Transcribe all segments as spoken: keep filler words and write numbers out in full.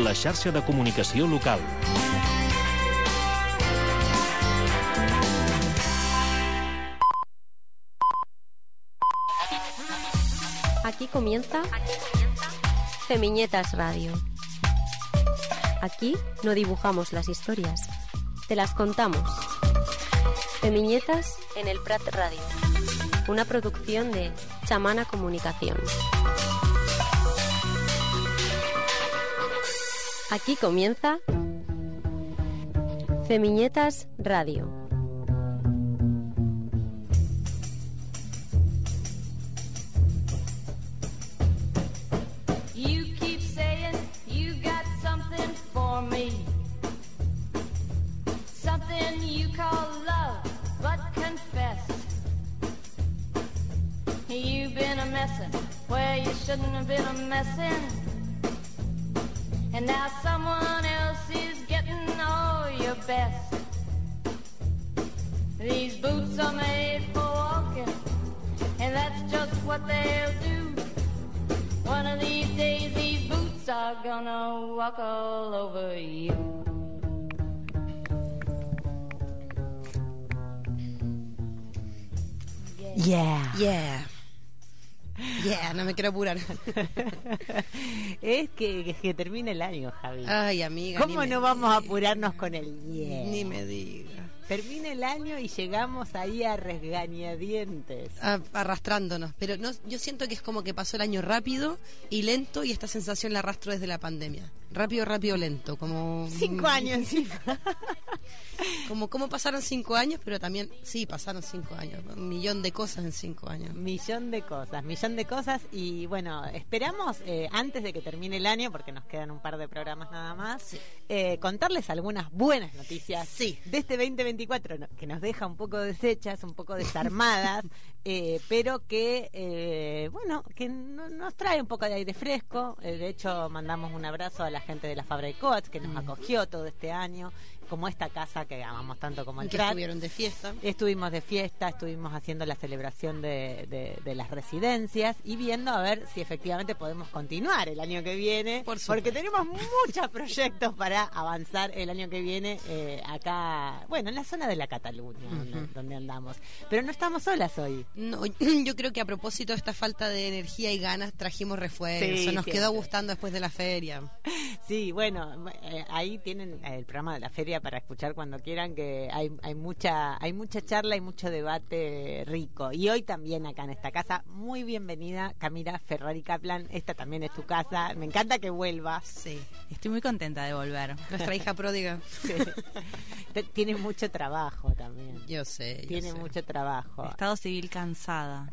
la xarxa de comunicació local. Aquí comienza Femiñetas Radio. Aquí no dibujamos las historias, te las contamos. Femiñetas en el Prat Radio, una producción de Chamana Comunicación. Aquí comienza Femiñetas Radio. Where you shouldn't have been a messin', and now someone else is getting all your best. These boots are made for walking, and that's just what they'll do. One of these days these boots are gonna walk all over you. Yeah. Yeah. Yeah, no me quiero apurar. Es que, que, que termine el año, Javi. Ay, amiga. ¿Cómo no vamos a apurarnos con el yeah? Ni me diga. Termina el año y llegamos ahí a resgañadientes. A, arrastrándonos. Pero no, yo siento que es como que pasó el año rápido y lento, y esta sensación la arrastro desde la pandemia. Rápido, rápido, lento. Como Cinco años encima. Como cómo pasaron cinco años, pero también, sí, pasaron cinco años. Un millón de cosas en cinco años. Millón de cosas, millón de cosas. Y bueno, esperamos, eh, antes de que termine el año, porque nos quedan un par de programas nada más, sí. eh, contarles algunas buenas noticias sí. de este veinte veinticuatro, que nos deja un poco deshechas, un poco desarmadas, eh, pero que, eh, bueno, que no, nos trae un poco de aire fresco. Eh, de hecho, mandamos un abrazo a la gente de la Fabra de Coats, que nos mm. acogió todo este año, como esta casa que amamos tanto como el que Prat. Estuvieron de fiesta. Estuvimos de fiesta, estuvimos haciendo la celebración de, de, de las residencias y viendo a ver si efectivamente podemos continuar el año que viene, Por porque tenemos muchos proyectos para avanzar el año que viene eh, acá, bueno, en la zona de la Cataluña, uh-huh. donde, donde andamos. Pero no estamos solas hoy. No, yo creo que a propósito de esta falta de energía y ganas, trajimos refuerzo. Sí, nos siempre. Quedó gustando después de la feria. Sí, bueno, eh, ahí tienen el programa de la feria para escuchar cuando quieran, que hay, hay mucha hay mucha charla y mucho debate rico. Y hoy también acá en esta casa, muy bienvenida Camila Ferrari Kaplan. Esta también es tu casa, me encanta que vuelvas. Sí, estoy muy contenta de volver. Nuestra hija pródiga. Sí. Tiene mucho trabajo también. Yo sé, yo Tiene sé. mucho trabajo. Estado civil cansada.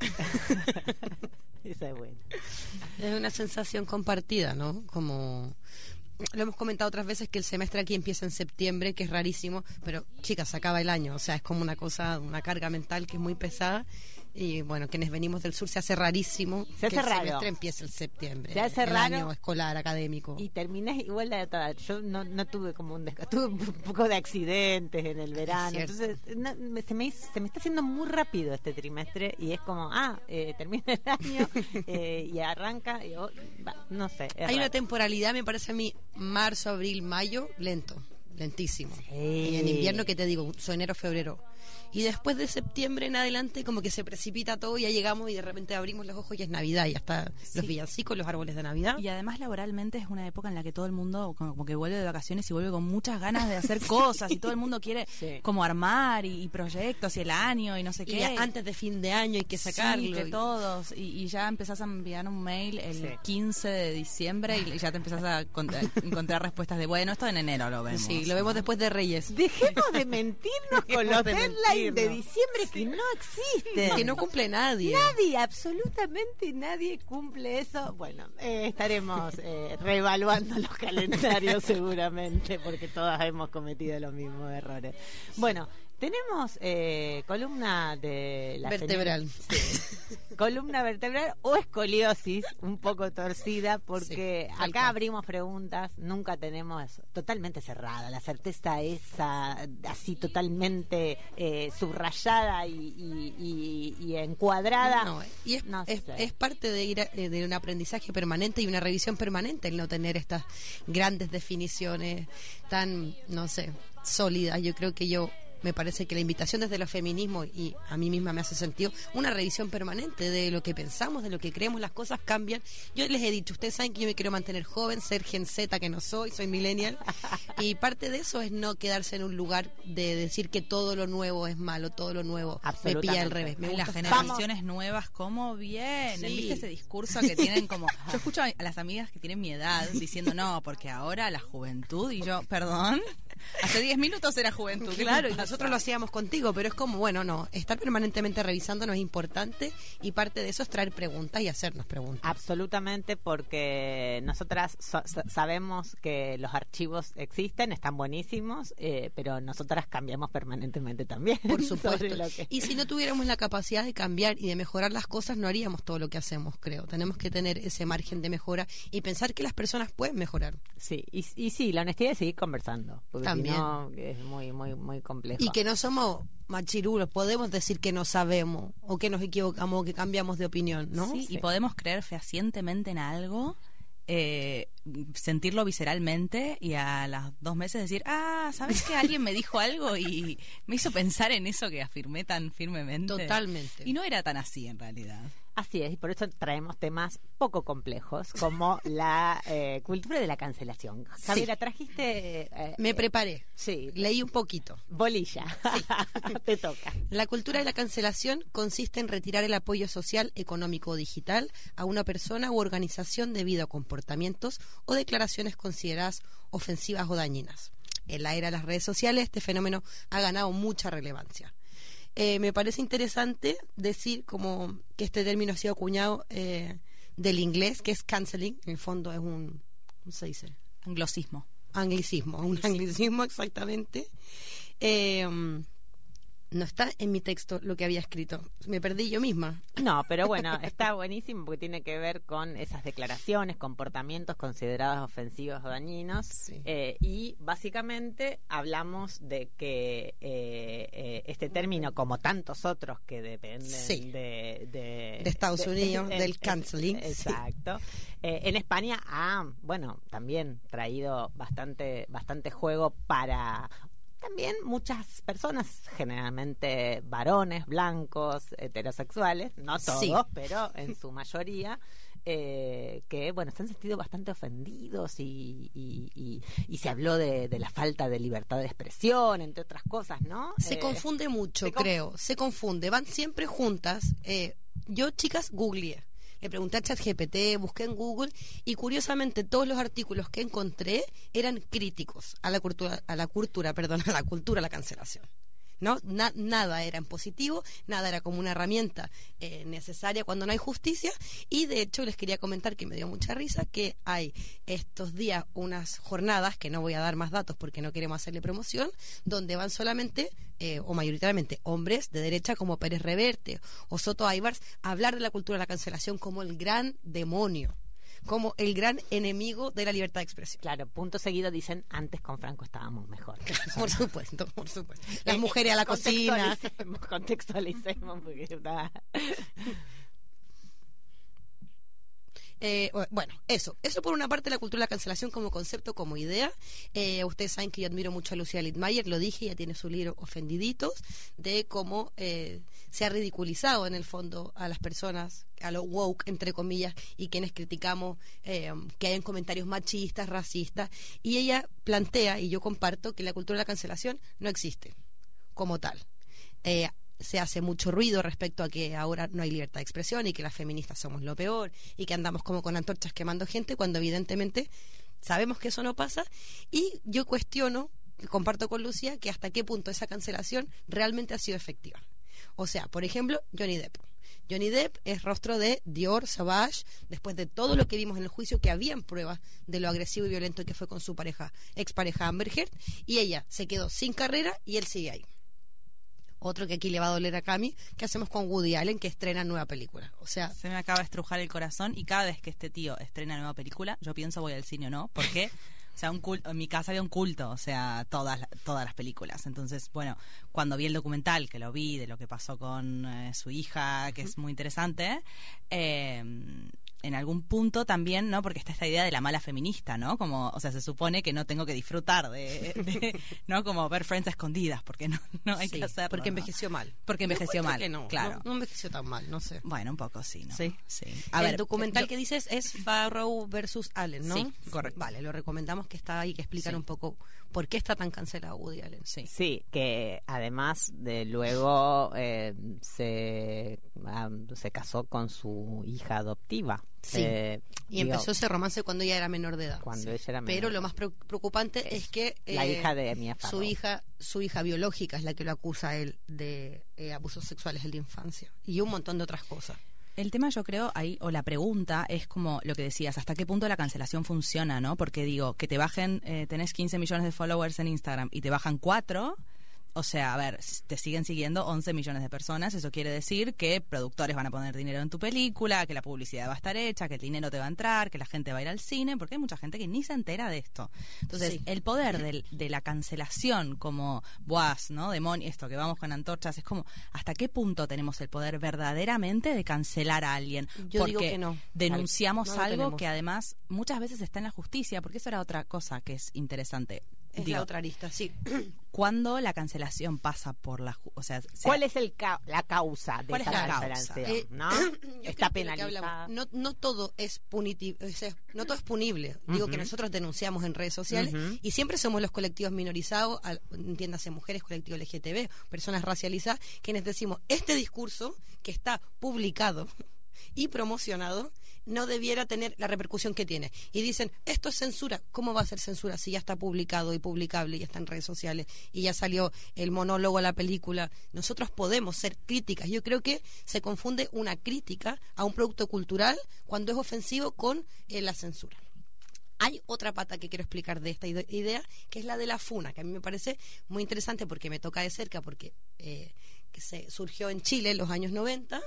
Esa es buena. Es una sensación compartida, ¿no? Como... Lo hemos comentado otras veces que el semestre aquí empieza en septiembre, que es rarísimo, pero chicas, se acaba el año, o sea, es como una cosa, una carga mental que es muy pesada, y bueno, quienes venimos del sur se hace rarísimo se hace que el raro. semestre empiece el septiembre, se hace el raro, año escolar, académico. Y terminás igual de toda. Yo no, no tuve como un descanso, tuve un poco de accidentes en el verano, entonces no, me, se, me, se me está haciendo muy rápido este trimestre, y es como, ah, eh, termina el año eh, y arranca, y, oh, va, no sé. Hay raro. una temporalidad, me parece a mí, marzo, abril, mayo, lento, lentísimo. Sí. Y en invierno, ¿qué te digo? So, enero, febrero. Y después de septiembre en adelante como que se precipita todo y ya llegamos y de repente abrimos los ojos y es Navidad, y hasta sí. los villancicos, los árboles de Navidad. Y además laboralmente es una época en la que todo el mundo como, como que vuelve de vacaciones y vuelve con muchas ganas de hacer cosas y todo el mundo quiere sí. como armar y, y proyectos y el año y no sé qué. Y antes de fin de año hay que sacarlo. Sí, que todos. Y, y ya empezás a enviar un mail el sí. quince de diciembre y ya te empezás a encontrar, encontrar respuestas de, bueno, esto en enero lo vemos. Sí, lo vemos después de Reyes. Dejemos de mentirnos con los deadlines de diciembre que no existe, que no cumple nadie nadie, absolutamente nadie cumple eso. Bueno, eh, estaremos eh, reevaluando los calendarios seguramente, porque todas hemos cometido los mismos errores. Bueno, Tenemos eh, columna de la vertebral. Señora, sí, columna vertebral o escoliosis un poco torcida, porque sí, acá abrimos preguntas, nunca tenemos totalmente cerrada, la certeza esa así totalmente eh, subrayada y, y, y, y encuadrada. No, y es, no es, sé. es parte de ir a, de un aprendizaje permanente y una revisión permanente el no tener estas grandes definiciones tan, no sé, sólidas. Yo creo que yo me parece que la invitación desde los feminismos, y a mí misma me hace sentido, una revisión permanente de lo que pensamos, de lo que creemos, las cosas cambian. Yo les he dicho, ustedes saben que yo me quiero mantener joven, ser Gen Z que no soy, soy millennial, y parte de eso es no quedarse en un lugar de decir que todo lo nuevo es malo, todo lo nuevo me pilla al revés. Me y las gusta generaciones nuevas, ¿cómo vienen? Sí. ¿Viste ese discurso que tienen como... Yo escucho a las amigas que tienen mi edad diciendo, no, porque ahora la juventud, y yo, perdón, hace diez minutos era juventud. Claro, y nosotros lo hacíamos contigo, pero es como, bueno, no, estar permanentemente revisando no es importante, y parte de eso es traer preguntas y hacernos preguntas. Absolutamente, porque nosotras so- sabemos que los archivos existen, están buenísimos, eh, pero nosotras cambiamos permanentemente también. Por supuesto. Que... Y si no tuviéramos la capacidad de cambiar y de mejorar las cosas, no haríamos todo lo que hacemos, creo. Tenemos que tener ese margen de mejora y pensar que las personas pueden mejorar. Sí, y, y sí, la honestidad de seguir conversando, porque También. si no es muy, muy, muy complejo. Y que no somos machirulos, podemos decir que no sabemos, o que nos equivocamos, o que cambiamos de opinión, ¿no? Sí, Sí. y podemos creer fehacientemente en algo, eh, sentirlo visceralmente y a las dos meses decir, ah, ¿sabes que alguien me dijo algo y me hizo pensar en eso que afirmé tan firmemente? Totalmente. Y no era tan así en realidad. Así es, y por eso traemos temas poco complejos, como la eh, cultura de la cancelación. Javiera, trajiste... Eh, Me preparé, sí, leí un poquito. bolilla. Te toca. La cultura de la cancelación consiste en retirar el apoyo social, económico o digital a una persona u organización debido a comportamientos o declaraciones consideradas ofensivas o dañinas. En la era de las redes sociales, este fenómeno ha ganado mucha relevancia. Eh, me parece interesante decir como que este término ha sido acuñado eh, del inglés, que es canceling, en el fondo es un, ¿cómo se dice? Anglosismo. Anglicismo, un anglicismo exactamente. Eh, no está en mi texto lo que había escrito, me perdí yo misma. No, pero bueno, está buenísimo porque tiene que ver con esas declaraciones, comportamientos considerados ofensivos o dañinos. Sí. Eh, y básicamente hablamos de que eh, eh, este término, como tantos otros que dependen Sí. de, de, De Estados Unidos, eh, del eh, canceling. Exacto. Eh, en España ha, bueno, también traído bastante, bastante juego para... También muchas personas, generalmente varones, blancos, heterosexuales, no todos, Sí. pero en su mayoría, eh, que bueno, se han sentido bastante ofendidos y, y, y, y se habló de, de la falta de libertad de expresión, entre otras cosas, ¿no? Se Eh, confunde mucho, se conf- creo, se confunde, van siempre juntas. Eh, yo, chicas, googleé. Le pregunté a ChatGPT, busqué en Google y curiosamente todos los artículos que encontré eran críticos a la cultura, a la cultura, perdón, a la cultura, a la cancelación. ¿No? Na- nada era en positivo, nada era como una herramienta eh, necesaria cuando no hay justicia, y de hecho les quería comentar que me dio mucha risa que hay estos días unas jornadas, que no voy a dar más datos porque no queremos hacerle promoción, donde van solamente eh, o mayoritariamente hombres de derecha como Pérez Reverte o Soto Aybars a hablar de la cultura de la cancelación como el gran demonio, como el gran enemigo de la libertad de expresión. Claro, punto seguido dicen, antes con Franco estábamos mejor. Por supuesto, por supuesto. Las Eh, mujeres a la cocina. Contextualicemos, contextualicemos porque está... Eh, bueno, eso, eso por una parte, la cultura de la cancelación como concepto, como idea. Eh, ustedes saben que yo admiro mucho a Lucía Littmayer, lo dije, ella tiene su libro Ofendiditos, de cómo eh, se ha ridiculizado en el fondo a las personas, a lo woke, entre comillas, y quienes criticamos eh, que hayan comentarios machistas, racistas, y ella plantea, y yo comparto, que la cultura de la cancelación no existe como tal. Eh, se hace mucho ruido respecto a que ahora no hay libertad de expresión y que las feministas somos lo peor y que andamos como con antorchas quemando gente, cuando evidentemente sabemos que eso no pasa. Y yo cuestiono, comparto con Lucía, que hasta qué punto esa cancelación realmente ha sido efectiva. O sea, por ejemplo, Johnny Depp. Johnny Depp es rostro de Dior Sauvage, después de todo lo que vimos en el juicio, que habían pruebas de lo agresivo y violento que fue con su pareja, expareja Amber Heard, y ella se quedó sin carrera y él sigue ahí. Otro que aquí le va a doler a Cami, ¿qué hacemos con Woody Allen, que estrena nueva película? O sea, Se me acaba de estrujar el corazón y cada vez que este tío estrena nueva película, yo pienso voy al cine o no, porque o sea, un culto, en mi casa había un culto, o sea, todas todas las películas. Entonces, bueno, cuando vi el documental, que lo vi de lo que pasó con eh, su hija, que es muy interesante, eh, en algún punto también, ¿no? Porque está esta idea de la mala feminista, ¿no? Como, o sea, se supone que no tengo que disfrutar de, de ¿no? Como ver Friends a escondidas, porque no, no hay sí, que hacerlo. porque ¿no? envejeció mal. Porque envejeció mal, que no, claro. No, no envejeció tan mal, no sé. Bueno, un poco sí, ¿no? Sí. sí. A el ver, documental yo- que dices es Farrow versus Allen, ¿no? Sí, correcto. Vale, lo recomendamos, que está ahí, que explican Sí. un poco por qué está tan cancelado Woody Allen. Sí. Sí, que además de luego eh, se, ah, se casó con su hija adoptiva. Sí. Eh, Y digo, empezó ese romance cuando ella era menor de edad. Cuando ella era Pero menor. lo más pre- preocupante es, que la eh, hija de Mia su Farrow. hija, su hija biológica es la que lo acusa a él de eh, abusos sexuales en la infancia y un montón de otras cosas. El tema, yo creo, ahí, o la pregunta, es como lo que decías, ¿hasta qué punto la cancelación funciona, no? Porque digo, que te bajen, eh, tenés quince millones de followers en Instagram y te bajan cuatro, o sea, a ver, te siguen siguiendo once millones de personas, eso quiere decir que productores van a poner dinero en tu película, que la publicidad va a estar hecha, que el dinero te va a entrar, que la gente va a ir al cine, porque hay mucha gente que ni se entera de esto. Entonces, Sí. el poder del- de la cancelación como boas, ¿no? Demonio, esto que vamos con antorchas, es como, ¿hasta qué punto tenemos el poder verdaderamente de cancelar a alguien? Yo Porque digo que no. denunciamos No lo algo tenemos. que además muchas veces está en la justicia, porque eso era otra cosa que es interesante. Es Digo, la otra arista, sí. cuando la cancelación pasa por la ju- o sea, sea- ¿Cuál es el ca- la causa de ¿Cuál es esa la cancelación? causa? Eh, ¿no? Yo Está creo que lo que penalizada. hablamos, no, no todo es punitivo, o sea, no todo es punible. Digo que Ujú. nosotros denunciamos en redes sociales Ujú. y siempre somos los colectivos minorizados, al- entiéndase mujeres, colectivo L G T B, personas racializadas, quienes decimos, este discurso que está publicado y promocionado no debiera tener la repercusión que tiene. Y dicen, esto es censura. ¿Cómo va a ser censura si ya está publicado y publicable y ya está en redes sociales y ya salió el monólogo a la película? Nosotros podemos ser críticas. Yo creo que se confunde una crítica a un producto cultural cuando es ofensivo con eh, la censura. Hay otra pata que quiero explicar de esta ide- idea, que es la de la funa, que a mí me parece muy interesante porque me toca de cerca, porque eh, que se surgió en Chile en los años noventa,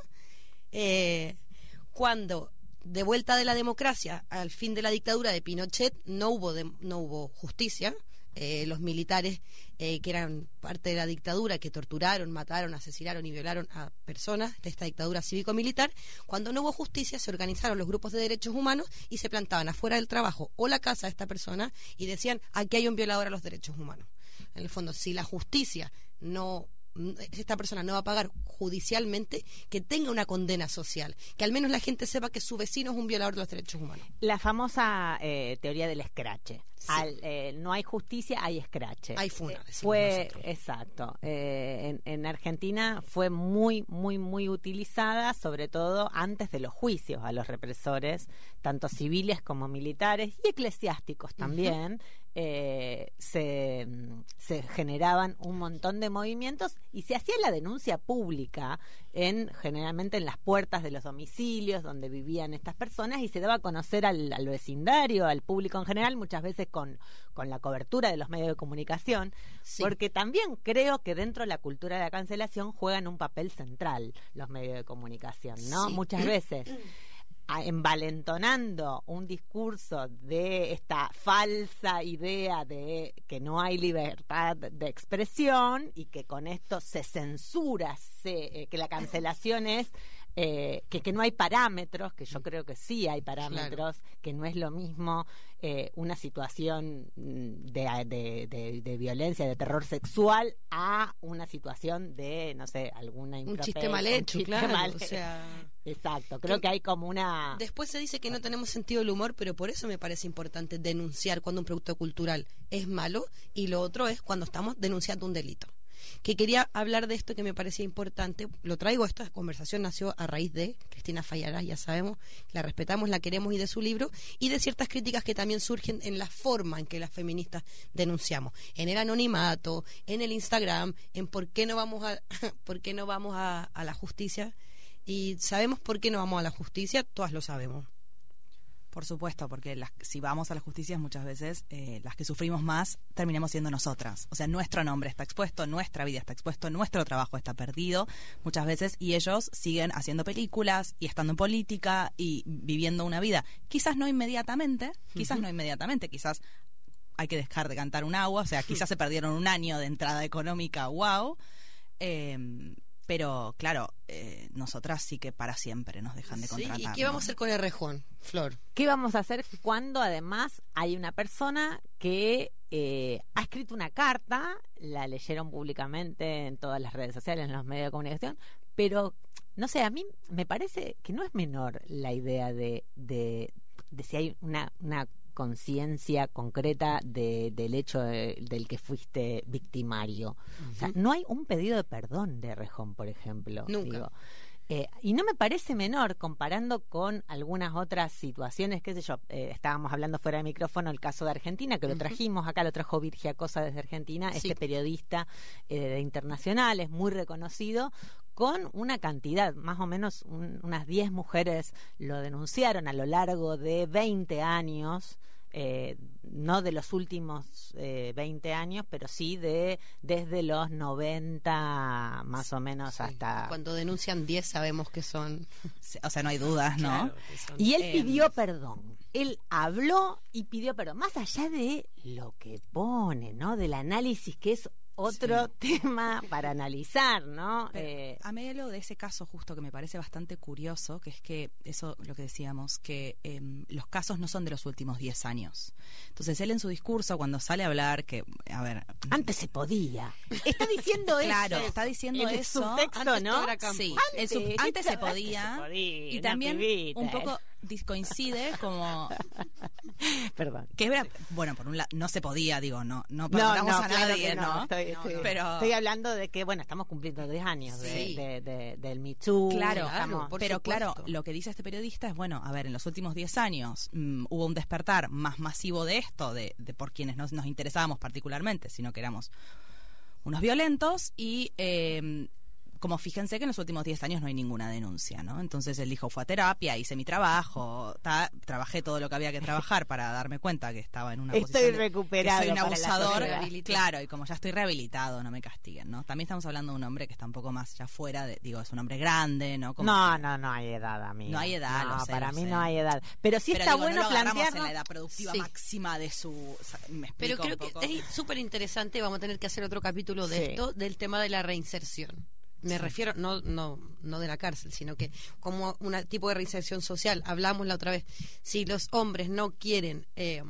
eh, cuando de vuelta de la democracia al fin de la dictadura de Pinochet no hubo de- no hubo justicia. Eh, los militares eh, que eran parte de la dictadura, que torturaron, mataron, asesinaron y violaron a personas de esta dictadura cívico-militar, cuando no hubo justicia se organizaron los grupos de derechos humanos y se plantaban afuera del trabajo o la casa de esta persona y decían, aquí hay un violador a los derechos humanos. En el fondo, si la justicia no, esta persona no va a pagar judicialmente, que tenga una condena social, que al menos la gente sepa que su vecino es un violador de los derechos humanos. La famosa eh, teoría del escrache. Sí. Al, eh, no hay justicia, hay escrache. Hay funa, Eh, decimos fue nosotros. exacto. Eh, en, en Argentina fue muy, muy, muy utilizada, sobre todo antes de los juicios a los represores, tanto civiles como militares y eclesiásticos también. eh, se, se generaban un montón de movimientos y se hacía la denuncia pública en generalmente en las puertas de los domicilios donde vivían estas personas y se daba a conocer al, al vecindario, al público en general, muchas veces con, con la cobertura de los medios de comunicación, Sí. porque también creo que dentro de la cultura de la cancelación juegan un papel central los medios de comunicación, ¿no? Sí. Muchas veces a- envalentonando un discurso de esta falsa idea de que no hay libertad de expresión y que con esto se censura, se, eh, que la cancelación es eh, que, que no hay parámetros, que yo creo que sí hay parámetros, que no es lo mismo eh, una situación mm, de, de, de, de violencia, de terror sexual a una situación de, no sé, alguna Un imprope- chiste mal un hecho, chiste claro. mal O hecho. sea, Exacto, creo que hay como una... después se dice que no tenemos sentido del humor, pero por eso me parece importante denunciar cuando un producto cultural es malo y lo otro es cuando estamos denunciando un delito. Que quería hablar de esto que me parecía importante, lo traigo, esta conversación nació a raíz de Cristina Fallarás, ya sabemos, la respetamos, la queremos y de su libro, y de ciertas críticas que también surgen en la forma en que las feministas denunciamos, en el anonimato, en el Instagram, en por qué no vamos a, por qué no vamos a, a la justicia. Y sabemos por qué no vamos a la justicia, todas lo sabemos. Por supuesto, porque las, si vamos a la justicia muchas veces eh, las que sufrimos más terminamos siendo nosotras. O sea, nuestro nombre está expuesto, nuestra vida está expuesto, nuestro trabajo está perdido muchas veces y ellos siguen haciendo películas y estando en política y viviendo una vida. Quizás no inmediatamente, quizás uh-huh. no inmediatamente, quizás hay que dejar de cantar un agua, o sea, quizás se perdieron un año de entrada económica, wow. Eh, Pero, claro, eh, nosotras sí que para siempre nos dejan de contratar. Sí, ¿y qué vamos a hacer con el rejón, Flor? ¿Qué vamos a hacer cuando además hay una persona que eh, ha escrito una carta, la leyeron públicamente en todas las redes sociales, en los medios de comunicación, pero, no sé, a mí me parece que no es menor la idea de, de, de si hay una... una conciencia concreta de, del hecho de, del que fuiste victimario. Uh-huh. O sea, no hay un pedido de perdón de Rejón, por ejemplo. Nunca. Digo. Eh, y no me parece menor comparando con algunas otras situaciones, qué sé yo, eh, estábamos hablando fuera de micrófono el caso de Argentina, que lo trajimos acá, lo trajo Virgia Cosa desde Argentina, sí. Este periodista eh, de internacional, es muy reconocido, con una cantidad, más o menos un, unas diez mujeres lo denunciaron a lo largo de veinte años, eh, no de los últimos eh, veinte años, pero sí de desde los noventa más o menos sí. hasta... Cuando denuncian diez sabemos que son... O sea, no hay dudas, ¿no? Claro, son... Y él eh... pidió perdón. Él habló y pidió perdón, más allá de lo que pone, ¿no? Del análisis que es otro sí. tema para analizar, ¿no? Eh, a mí lo de ese caso justo que me parece bastante curioso, que es que eso, lo que decíamos, que eh, los casos no son de los últimos diez años. Entonces él en su discurso, cuando sale a hablar, que, a ver... Antes se podía. Está diciendo eso. Claro, está diciendo el eso. Subtexto, antes ¿no? Sí, antes, el sub, antes, se podía, antes se podía. Y también pibita, un poco... coincide como perdón que era, bueno, por un lado no se podía, digo, no no perdonamos no, no, a claro nadie, no, no, estoy, no, estoy, no. Pero estoy hablando de que bueno, estamos cumpliendo diez años sí. de, de, de, del Me Too, claro, estamos, pero supuesto. Claro, lo que dice este periodista es, bueno, a ver, en los últimos diez años mmm, hubo un despertar más masivo de esto, de, de por quienes nos, nos interesábamos particularmente, sino que éramos unos violentos y eh, como fíjense que en los últimos diez años no hay ninguna denuncia, ¿no? Entonces él dijo, fue a terapia, hice mi trabajo, ta, trabajé todo lo que había que trabajar para darme cuenta que estaba en una estoy posición de, recuperado que soy un abusador, la claro, y como ya estoy rehabilitado, no me castiguen, ¿no? También estamos hablando de un hombre que está un poco más ya fuera, de, digo, es un hombre grande, ¿no? Como no, que, no, no hay edad, amigo. No hay edad, no, lo sé, para lo mí sé. no hay edad. Pero sí Pero está digo, bueno no lo agarramos plantearnos... en la edad productiva sí. máxima de su... Me explico Pero creo un poco. que es súper interesante, vamos a tener que hacer otro capítulo de Sí. esto, del tema de la reinserción. Me sí. refiero, no, no, no de la cárcel, sino que como un tipo de reinserción social. Hablamos la otra vez, si los hombres no quieren eh,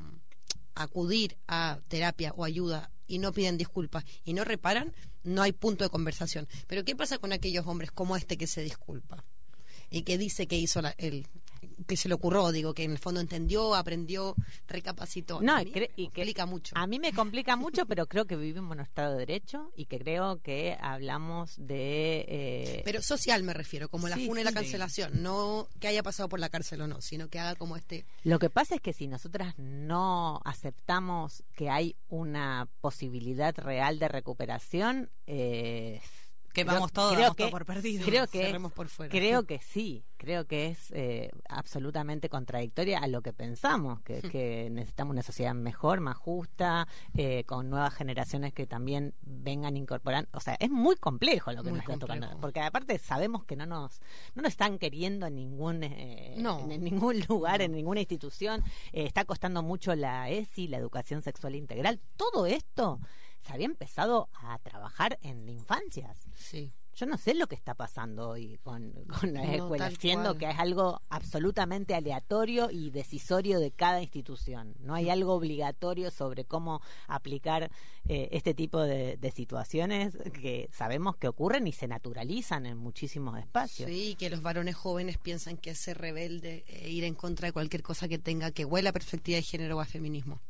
acudir a terapia o ayuda y no piden disculpas y no reparan, no hay punto de conversación. Pero ¿qué pasa con aquellos hombres como este que se disculpa? Y que dice que hizo la, el que se le ocurrió, digo, que en el fondo entendió, aprendió, recapacitó. No, a y, mí cre- me y que complica mucho. A mí me complica mucho, pero creo que vivimos en un Estado de Derecho y que creo que hablamos de... Eh... Pero social me refiero, como la Sí, funa y sí. la cancelación, no que haya pasado por la cárcel o no, sino que haga como este... Lo que pasa es que si nosotras no aceptamos que hay una posibilidad real de recuperación... Eh... Que Creo- vamos todos creo damos que- todo por perdido. Creo que, Cerremos por fuera. creo que sí, creo que es eh, absolutamente contradictoria a lo que pensamos, que, que necesitamos una sociedad mejor, más justa, eh, con nuevas generaciones que también vengan incorporando. O sea, es muy complejo lo que Muy nos está complejo. tocando, porque aparte sabemos que no nos no nos están queriendo en ningún eh, No. en, en ningún lugar, en ninguna institución. Eh, está costando mucho la E S I, la educación sexual integral. Todo esto se había empezado a trabajar en infancias. Sí. Yo no sé lo que está pasando hoy con, con las No, escuelas, tal siendo cual. que es algo absolutamente aleatorio y decisorio de cada institución. No hay algo obligatorio sobre cómo aplicar eh, este tipo de, de situaciones que sabemos que ocurren y se naturalizan en muchísimos espacios. Sí, que los varones jóvenes piensan que es ser rebelde e ir en contra de cualquier cosa que tenga que huela a perspectiva de género o a feminismo.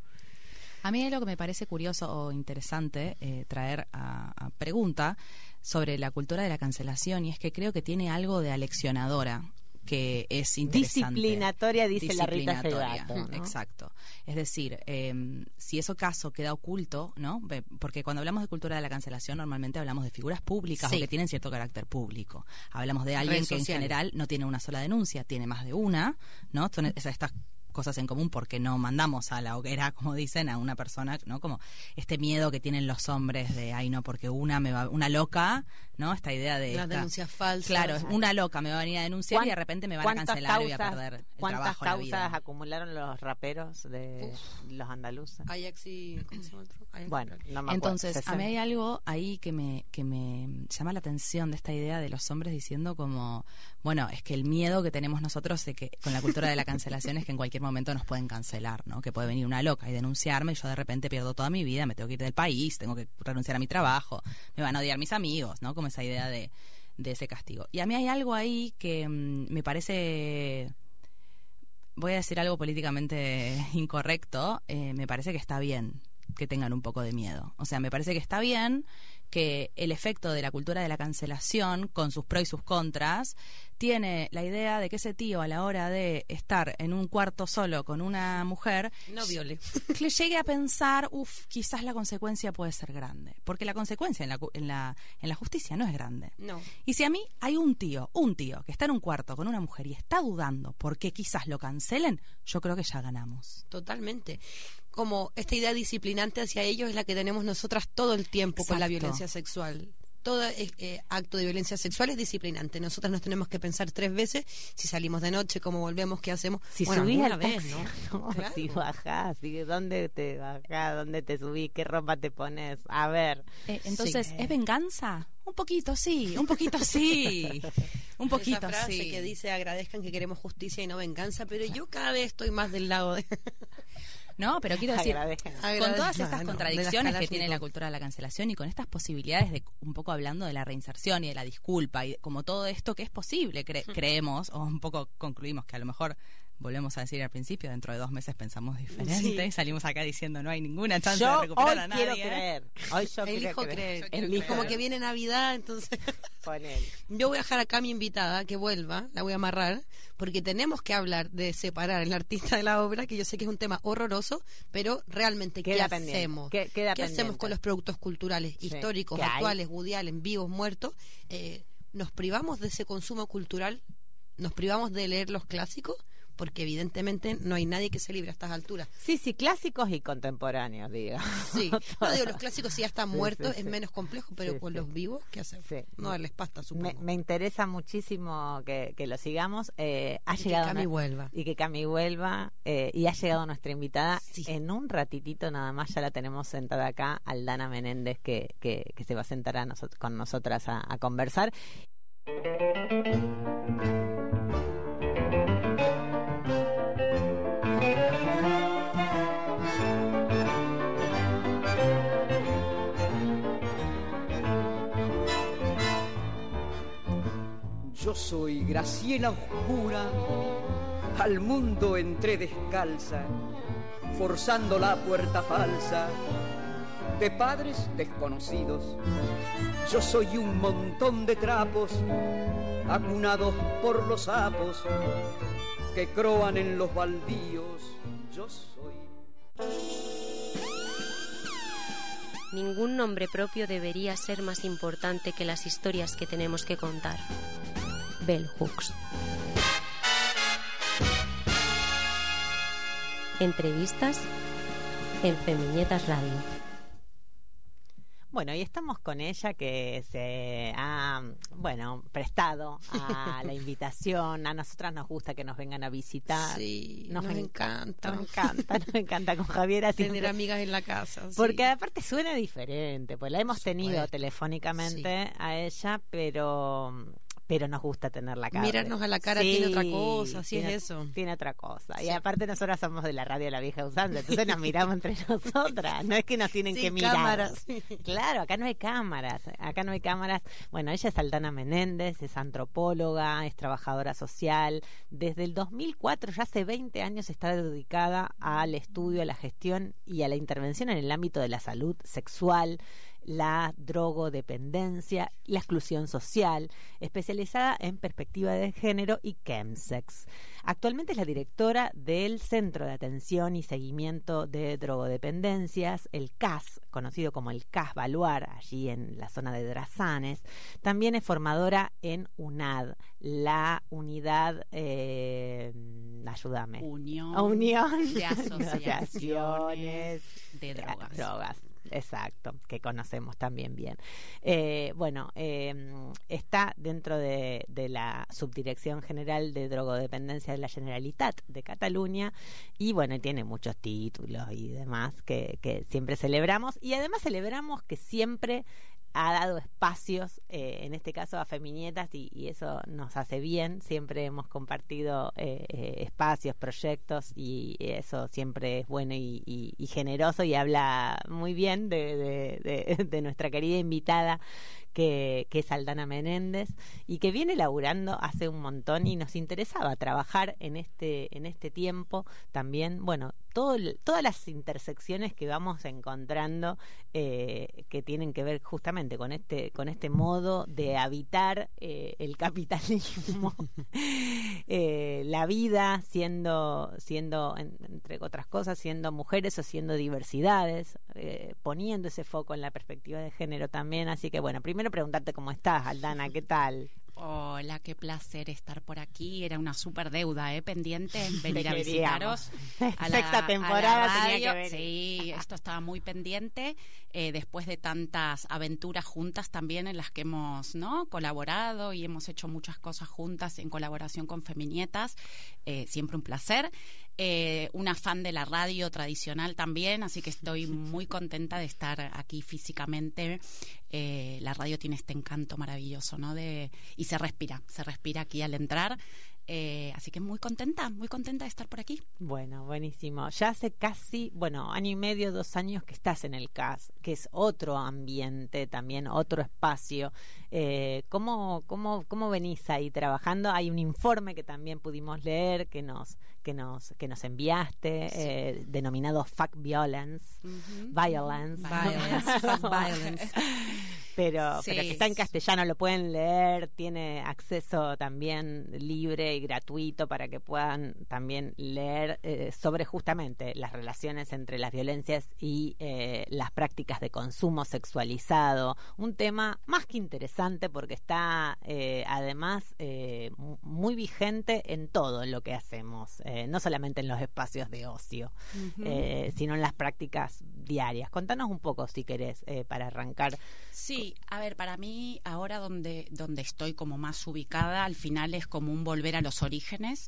A mí lo que me parece curioso o interesante eh, traer a, a pregunta sobre la cultura de la cancelación, y es que creo que tiene algo de aleccionadora, que es interesante. Disciplinatoria, dice la Rita Disciplinatoria, Segato, ¿no? Exacto. Es decir, eh, si ese caso queda oculto, ¿no? Ve- Porque cuando hablamos de cultura de la cancelación, normalmente hablamos de figuras públicas Sí. o que tienen cierto carácter público. Hablamos de alguien Redes que en sociales. general no tiene una sola denuncia, tiene más de una, ¿no? Son esas- estas cosas en común porque no mandamos a la hoguera, como dicen, a una persona, ¿no? Como este miedo que tienen los hombres de, ay no, porque una me va, una loca, ¿no? Esta idea de... Las esta, denuncias falsas. Claro, una loca me va a venir a denunciar y de repente me van a cancelar y voy a causas- perder el ¿Cuántas trabajo, la causas vida. acumularon los raperos de los andaluces? Ajax y... ¿cómo se llama otro? Ajax. Bueno, no me acuerdo. Entonces, a mí sesenta. hay algo ahí que me, que me llama la atención de esta idea de los hombres diciendo como, bueno, es que el miedo que tenemos nosotros de que con la cultura de la cancelación es que en cualquier momento nos pueden cancelar, ¿no? Que puede venir una loca y denunciarme y yo de repente pierdo toda mi vida, me tengo que ir del país, tengo que renunciar a mi trabajo, me van a odiar mis amigos, ¿no? Como esa idea de, de ese castigo. Y a mí hay algo ahí que mm, me parece... Voy a decir algo políticamente incorrecto, eh, me parece que está bien que tengan un poco de miedo. O sea, me parece que está bien que el efecto de la cultura de la cancelación, con sus pros y sus contras, tiene la idea de que ese tío a la hora de estar en un cuarto solo con una mujer, No viole. que le llegue a pensar, uff, quizás la consecuencia puede ser grande. Porque la consecuencia en la, cu- en la, en la justicia no es grande. No. Y si a mí hay un tío, un tío, que está en un cuarto con una mujer y está dudando porque quizás lo cancelen, yo creo que ya ganamos. Totalmente. Como esta idea disciplinante hacia ellos es la que tenemos nosotras todo el tiempo con la Exacto. violencia sexual. Todo eh, eh, acto de violencia sexual es disciplinante. Nosotras nos tenemos que pensar tres veces si salimos de noche, cómo volvemos, qué hacemos. Si Bueno, subís alguna al vez, taxi, ¿no? ¿no? Claro. Si bajás, si, ¿dónde te bajás? ¿Dónde te subís? ¿Qué ropa te pones? A ver. Eh, entonces, Sí. ¿es venganza? Un poquito sí, un poquito sí. Un poquito Esa frase sí. que dice agradezcan que queremos justicia y no venganza, pero yo cada vez estoy más del lado de... No, pero quiero decir, Agradezcan. con Agradezcan, todas no, estas de las contradicciones que tiene la Kalashnikov. cultura de la cancelación y con estas posibilidades de, un poco hablando de la reinserción y de la disculpa y como todo esto que es posible, cre- creemos, o un poco concluimos que a lo mejor, volvemos a decir al principio, dentro de dos meses pensamos diferente, Sí. salimos acá diciendo no hay ninguna chance Yo de recuperar hoy a nadie. quiero creer. Hoy yo quiero Elijo creer. creer. Elijo Como creer. que viene Navidad, entonces... Ponele. Yo voy a dejar acá a mi invitada que vuelva, la voy a amarrar, porque tenemos que hablar de separar el artista de la obra, que yo sé que es un tema horroroso, pero realmente, ¿qué Queda pendiente, hacemos? que- queda ¿Qué hacemos pendiente. con los productos culturales, Sí, históricos, ¿qué hay? actuales, Woody Allen, vivos, muertos? Eh, ¿Nos privamos de ese consumo cultural? ¿Nos privamos de leer los clásicos? Porque evidentemente no hay nadie que se libre a estas alturas. Sí, sí, clásicos y contemporáneos, digo. Sí, no digo los clásicos si ya están Sí, muertos, sí, es sí. menos complejo, pero Sí, con sí. los vivos, ¿qué hacemos? Sí. No darles pasta, Me, supongo. me interesa muchísimo que, que lo sigamos. Eh, ha Y que llegado Cami una- vuelva. Y que Cami vuelva. eh, y ha llegado nuestra invitada. Sí. En un ratitito nada más ya la tenemos sentada acá, Aldana Menéndez, que, que, que se va a sentar a nosot- con nosotras a, a conversar. Yo soy Graciela Oscura, al mundo entré descalza, forzando la puerta falsa de padres desconocidos. Yo soy un montón de trapos, acunados por los sapos que croan en los baldíos. Yo soy... Ningún nombre propio debería ser más importante que las historias que tenemos que contar. Bell Hooks. Entrevistas en Femiñetas Radio. Bueno, y estamos con ella que se ha, bueno, prestado a la invitación. A nosotras nos gusta que nos vengan a visitar. Sí, nos, nos en- encanta. Nos encanta, nos encanta con Javiera. Tener siempre- amigas en la casa. sí. Porque aparte suena diferente, pues la hemos Por tenido supuesto. telefónicamente a ella, pero pero nos gusta tenerla acá. Mirarnos a la cara tiene otra cosa, así tiene- es eso. Tiene otra cosa. Sí. Y aparte nosotras somos de la radio La Vieja Usando, entonces nos miramos entre nosotras. No es que nos tienen Sin que mirar. cámaras. Claro, acá no hay cámaras. Acá no hay cámaras. Bueno, ella es Aldana Menéndez, es antropóloga, es trabajadora social. Desde el dos mil cuatro, ya hace veinte años, está dedicada al estudio, a la gestión y a la intervención en el ámbito de la salud sexual. la drogodependencia, la exclusión social, especializada en perspectiva de género y chemsex. Actualmente es la directora del Centro de Atención y Seguimiento de Drogodependencias, el C A S, conocido como el C A S Baluar, allí en la zona de Drazanes. También es formadora en U N A D, la unidad, eh, ayúdame. Unión, Unión de Asociaciones Asociaciones de Drogas. drogas. Exacto, que conocemos también bien. Eh, bueno, eh, está dentro de, de la Subdirección General de Drogodependencia de la Generalitat de Cataluña y bueno, tiene muchos títulos y demás que, que siempre celebramos y además celebramos que siempre ha dado espacios, eh, en este caso a feminietas y, y eso nos hace bien, siempre hemos compartido eh, eh, espacios, proyectos y eso siempre es bueno y, y, y generoso y habla muy bien de, de, de, de nuestra querida invitada que, que es Aldana Menéndez y que viene laburando hace un montón y nos interesaba trabajar en este, en este tiempo también, bueno, todo, todas las intersecciones que vamos encontrando eh, que tienen que ver justamente con este, con este modo de habitar eh, el capitalismo, eh, la vida siendo, siendo en, entre otras cosas, siendo mujeres o siendo diversidades, eh, poniendo ese foco en la perspectiva de género también, así que bueno, primero preguntarte cómo estás, Aldana, ¿qué tal? Hola, qué placer estar por aquí. Era una súper deuda, ¿eh? Pendiente, venir a visitaros. A la, Sexta temporada a la radio. tenía que venir. Sí, esto estaba muy pendiente. Eh, después de tantas aventuras juntas también en las que hemos, ¿no?, colaborado y hemos hecho muchas cosas juntas en colaboración con Feminietas. Eh, siempre un placer. Eh, una fan de la radio tradicional también, así que estoy muy contenta de estar aquí físicamente. Eh, la radio tiene este encanto maravilloso, ¿no? De, y se respira, se respira aquí al entrar. Eh, así que muy contenta, muy contenta de estar por aquí. Bueno, buenísimo. Ya hace casi, bueno, año y medio, dos años que estás en el C A S, que es otro ambiente también, otro espacio. Eh, ¿cómo, cómo, cómo venís ahí trabajando? Hay un informe que también pudimos leer, que nos, que nos, que nos enviaste, sí. eh, denominado Fuck Violence, uh-huh. Violence, Violence, Fuck Violence. Pero, sí. pero que está en castellano, lo pueden leer, tiene acceso también libre y gratuito para que puedan también leer eh, sobre justamente las relaciones entre las violencias y eh, las prácticas de consumo sexualizado. Un tema más que interesante porque está eh, además eh, muy vigente en todo lo que hacemos, eh, no solamente en los espacios de ocio, uh-huh. eh, sino en las prácticas diarias. Contanos un poco, si querés, eh, para arrancar. Sí, a ver, para mí ahora donde, donde estoy como más ubicada, al final es como un volver a los orígenes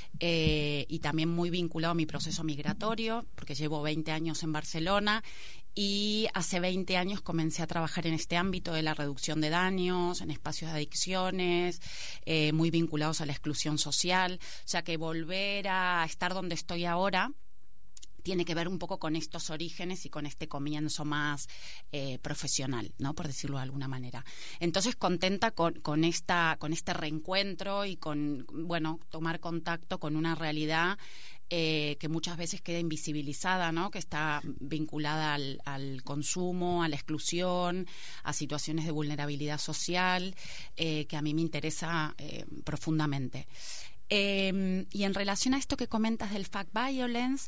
eh, y también muy vinculado a mi proceso migratorio, porque llevo veinte años en Barcelona y hace veinte años comencé a trabajar en este ámbito de la reducción de daños, en espacios de adicciones, eh, muy vinculados a la exclusión social, o sea que volver a estar donde estoy ahora tiene que ver un poco con estos orígenes y con este comienzo más eh, profesional, ¿no?, por decirlo de alguna manera. Entonces, contenta con, con esta, con este reencuentro y con, bueno, tomar contacto con una realidad eh, que muchas veces queda invisibilizada, ¿no?, que está vinculada al, al consumo, a la exclusión, a situaciones de vulnerabilidad social, eh, que a mí me interesa eh, profundamente. Eh, y en relación a esto que comentas del Fuck Violence,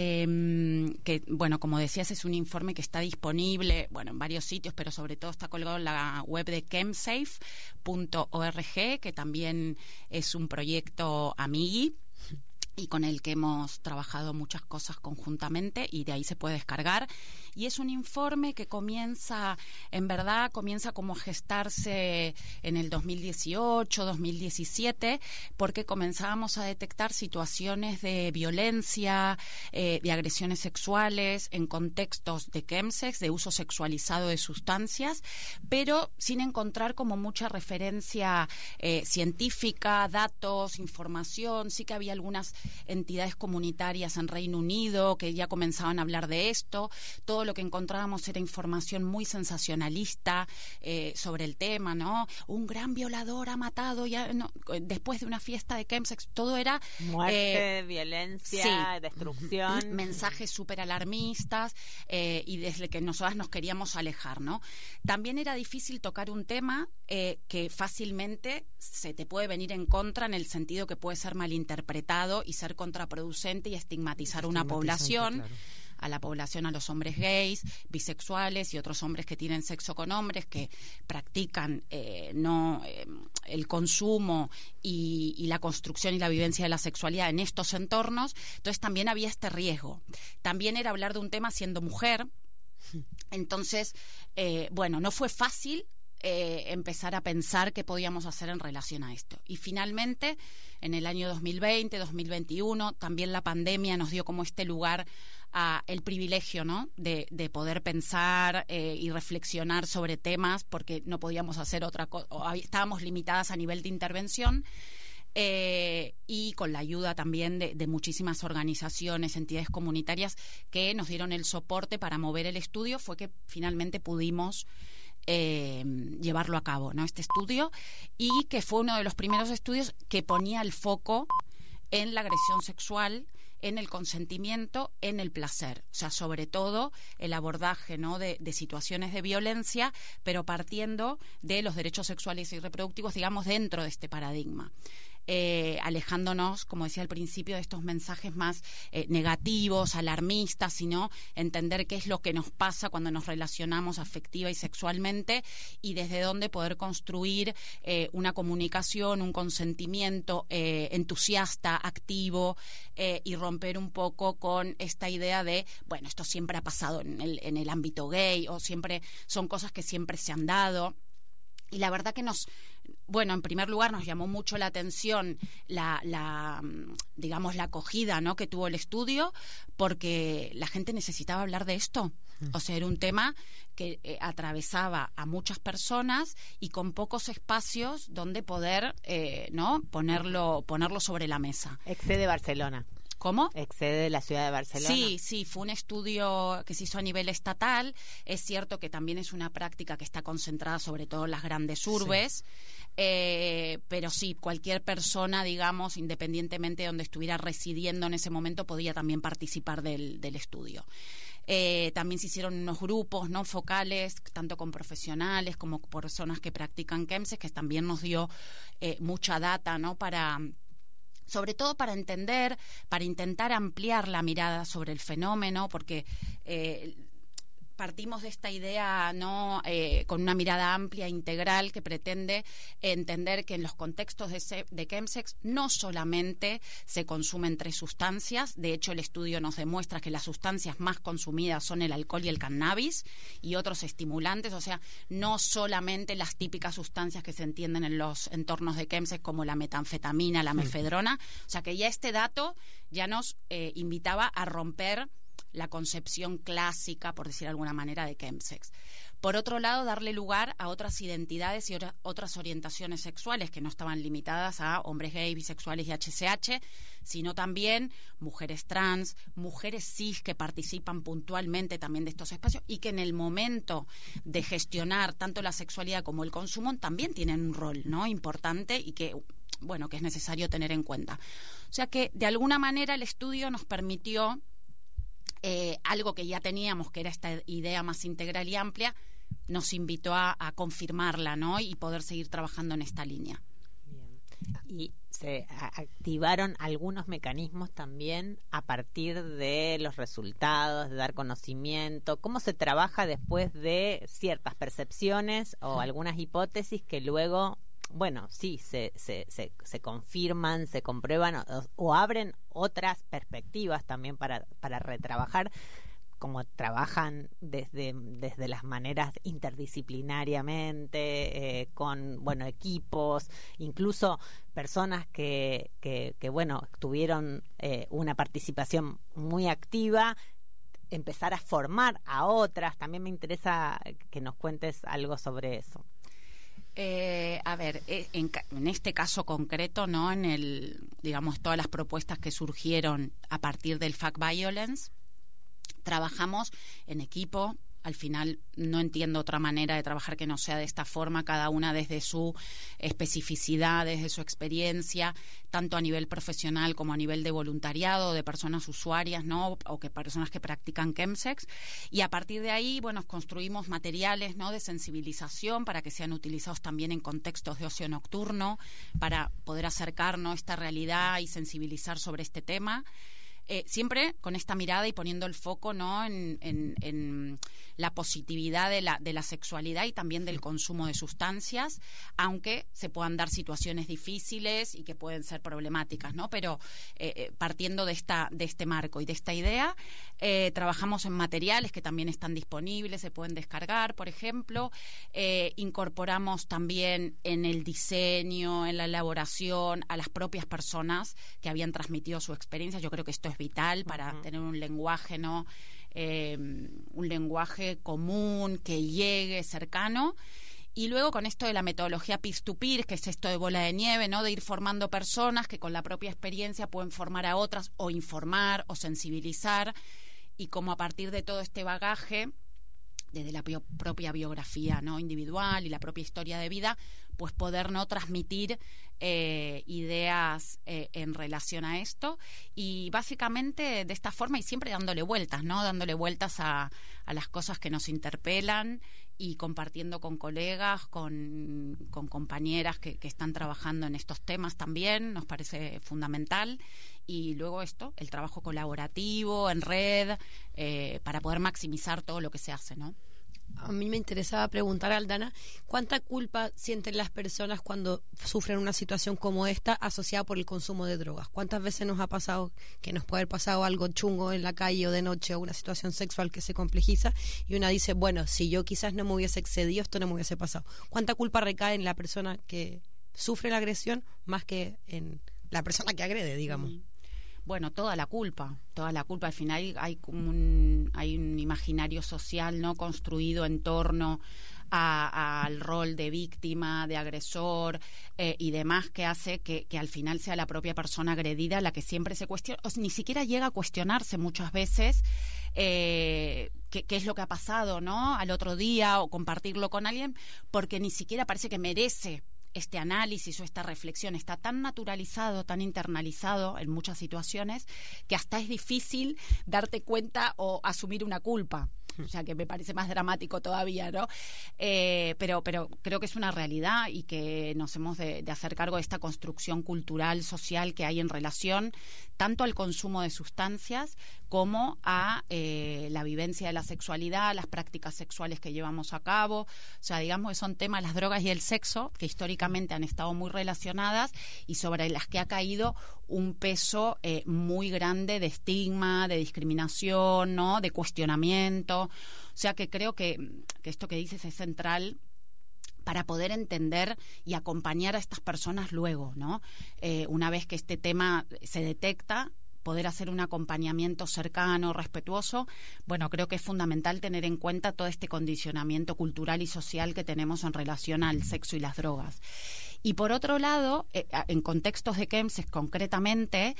eh, que, bueno, como decías, es un informe que está disponible, bueno, en varios sitios, pero sobre todo está colgado en la web de chemsafe punto org, que también es un proyecto amigui y con el que hemos trabajado muchas cosas conjuntamente, y de ahí se puede descargar. Y es un informe que comienza, en verdad, comienza como a gestarse en el dos mil dieciocho, dos mil diecisiete, porque comenzábamos a detectar situaciones de violencia, eh, de agresiones sexuales en contextos de chemsex, de uso sexualizado de sustancias, pero sin encontrar como mucha referencia eh, científica, datos, información. Sí que había algunas entidades comunitarias en Reino Unido que ya comenzaban a hablar de esto. Todo lo que encontrábamos era información muy sensacionalista eh, sobre el tema, ¿no? Un gran violador ha matado ya, no, después de una fiesta de chemsex. Todo era muerte, eh, violencia, sí, destrucción, mensajes súper alarmistas eh, y desde que nosotras nos queríamos alejar, ¿no? También era difícil tocar un tema eh, que fácilmente se te puede venir en contra, en el sentido que puede ser malinterpretado y ser contraproducente y estigmatizar una población, claro. A la población, a los hombres gays, bisexuales y otros hombres que tienen sexo con hombres, que practican eh, no eh, el consumo y, y la construcción y la vivencia de la sexualidad en estos entornos. Entonces también había este riesgo. También era hablar de un tema siendo mujer. Entonces, eh, bueno, no fue fácil Eh, empezar a pensar qué podíamos hacer en relación a esto. Y finalmente, en el año dos mil veinte, dos mil veintiuno, también la pandemia nos dio como este lugar a el privilegio, ¿no? de, de poder pensar eh, y reflexionar sobre temas, porque no podíamos hacer otra cosa, estábamos limitadas a nivel de intervención. Eh, y con la ayuda también de, de muchísimas organizaciones, entidades comunitarias que nos dieron el soporte para mover el estudio, fue que finalmente pudimos Eh, llevarlo a cabo, ¿no? Este estudio, y que fue uno de los primeros estudios que ponía el foco en la agresión sexual, en el consentimiento, en el placer, o sea, sobre todo el abordaje, ¿no? de, de situaciones de violencia, pero partiendo de los derechos sexuales y reproductivos, digamos, dentro de este paradigma. Eh, alejándonos, como decía al principio, de estos mensajes más eh, negativos, alarmistas, sino entender qué es lo que nos pasa cuando nos relacionamos afectiva y sexualmente, y desde dónde poder construir eh, una comunicación, un consentimiento eh, entusiasta, activo, eh, y romper un poco con esta idea de, bueno, esto siempre ha pasado en el, en el ámbito gay, o siempre son cosas que siempre se han dado. Y la verdad que nos, bueno, en primer lugar nos llamó mucho la atención la, la digamos, la acogida, ¿no? que tuvo el estudio, porque la gente necesitaba hablar de esto. O sea, era un tema que eh, atravesaba a muchas personas y con pocos espacios donde poder, eh, ¿no? ponerlo, ponerlo sobre la mesa. Excede Barcelona. ¿Cómo? Excede la ciudad de Barcelona. Sí, sí, fue un estudio que se hizo a nivel estatal. Es cierto que también es una práctica que está concentrada sobre todo en las grandes urbes, sí. Eh, pero sí, cualquier persona, digamos, independientemente de donde estuviera residiendo en ese momento, podía también participar del, del estudio. Eh, también se hicieron unos grupos no focales, tanto con profesionales como personas que practican chemsex, que también nos dio eh, mucha data, ¿no? para... sobre todo para entender, para intentar ampliar la mirada sobre el fenómeno, porque eh, partimos de esta idea no eh, con una mirada amplia, integral, que pretende entender que en los contextos de, se, de chemsex no solamente se consumen tres sustancias. De hecho, el estudio nos demuestra que las sustancias más consumidas son el alcohol y el cannabis y otros estimulantes, o sea, no solamente las típicas sustancias que se entienden en los entornos de chemsex como la metanfetamina, la mefedrona. O sea, que ya este dato ya nos eh, invitaba a romper la concepción clásica, por decir de alguna manera, de chemsex. Por otro lado, darle lugar a otras identidades y or- otras orientaciones sexuales que no estaban limitadas a hombres gay, bisexuales y H C H, sino también mujeres trans, mujeres cis que participan puntualmente también de estos espacios y que en el momento de gestionar tanto la sexualidad como el consumo también tienen un rol, ¿no? importante y que, bueno, que es necesario tener en cuenta. O sea que, de alguna manera, el estudio nos permitió Eh, algo que ya teníamos, que era esta idea más integral y amplia, nos invitó a, a confirmarla, ¿no? Y poder seguir trabajando en esta línea. Bien. Y se a- activaron algunos mecanismos también a partir de los resultados, de dar conocimiento. ¿Cómo se trabaja después de ciertas percepciones o algunas hipótesis que luego, bueno, sí, se, se, se, se confirman, se comprueban o, o abren otras perspectivas también para, para retrabajar, como trabajan desde, desde las maneras interdisciplinariamente, eh, con, bueno, equipos, incluso personas que, que, que bueno, tuvieron eh, una participación muy activa, empezar a formar a otras? También me interesa que nos cuentes algo sobre eso. Eh, a ver, eh, en, ca- en este caso concreto, ¿no? En el, digamos, todas las propuestas que surgieron a partir del Fact Violence, trabajamos en equipo. Al final no entiendo otra manera de trabajar que no sea de esta forma, cada una desde su especificidad, desde su experiencia, tanto a nivel profesional como a nivel de voluntariado, de personas usuarias, ¿no? O que personas que practican chemsex. Y a partir de ahí, bueno, construimos materiales, ¿no? De sensibilización para que sean utilizados también en contextos de ocio nocturno, para poder acercarnos a esta realidad y sensibilizar sobre este tema. Eh, siempre con esta mirada y poniendo el foco, ¿no? en, en, en la positividad de la, de la sexualidad y también del consumo de sustancias, aunque se puedan dar situaciones difíciles y que pueden ser problemáticas, ¿no? Pero eh, partiendo de esta de este marco y de esta idea, eh, trabajamos en materiales que también están disponibles, se pueden descargar, por ejemplo. Eh, incorporamos también en el diseño, en la elaboración, a las propias personas que habían transmitido su experiencia. Yo creo que esto es vital para uh-huh. tener un lenguaje, ¿no? Eh, un lenguaje común, que llegue, cercano. Y luego con esto de la metodología peer-to-peer, que es esto de bola de nieve, ¿no? De ir formando personas que con la propia experiencia pueden formar a otras, o informar, o sensibilizar, y como a partir de todo este bagaje, desde la bio- propia biografía, ¿no? Individual y la propia historia de vida, pues poder no transmitir eh, ideas eh, en relación a esto, y básicamente de esta forma, y siempre dándole vueltas, ¿no? Dándole vueltas a, a las cosas que nos interpelan, y compartiendo con colegas, con, con compañeras que, que están trabajando en estos temas también, nos parece fundamental. Y luego esto, el trabajo colaborativo, en red, eh, para poder maximizar todo lo que se hace, ¿no? A mí me interesaba preguntar, Aldana, ¿cuánta culpa sienten las personas cuando sufren una situación como esta asociada por el consumo de drogas? ¿Cuántas veces nos ha pasado que nos puede haber pasado algo chungo en la calle o de noche, o una situación sexual que se complejiza, y una dice, bueno, si yo quizás no me hubiese excedido, esto no me hubiese pasado? ¿Cuánta culpa recae en la persona que sufre la agresión más que en la persona que agrede, digamos? Mm. Bueno, toda la culpa, toda la culpa. Al final hay como un, hay un imaginario social, ¿no? Construido en torno a, a, al rol de víctima, de agresor eh, y demás, que hace que, que al final sea la propia persona agredida la que siempre se cuestiona, o ni siquiera llega a cuestionarse muchas veces eh, qué, qué es lo que ha pasado, ¿no? Al otro día, o compartirlo con alguien, porque ni siquiera parece que merece este análisis o esta reflexión. Está tan naturalizado, tan internalizado en muchas situaciones, que hasta es difícil darte cuenta o asumir una culpa. O sea, que me parece más dramático todavía, ¿no? Eh, pero, pero creo que es una realidad, y que nos hemos de, de hacer cargo de esta construcción cultural, social que hay en relación tanto al consumo de sustancias como a eh, la vivencia de la sexualidad, las prácticas sexuales que llevamos a cabo. O sea, digamos que son temas, las drogas y el sexo, que históricamente han estado muy relacionadas y sobre las que ha caído un peso eh, muy grande de estigma, de discriminación, ¿no? De cuestionamiento. O sea, que creo que, que esto que dices es central para poder entender y acompañar a estas personas luego, ¿no? Eh, una vez que este tema se detecta, poder hacer un acompañamiento cercano, respetuoso. Bueno, creo que es fundamental tener en cuenta todo este condicionamiento cultural y social que tenemos en relación al sexo y las drogas. Y por otro lado, eh, en contextos de chemsex concretamente,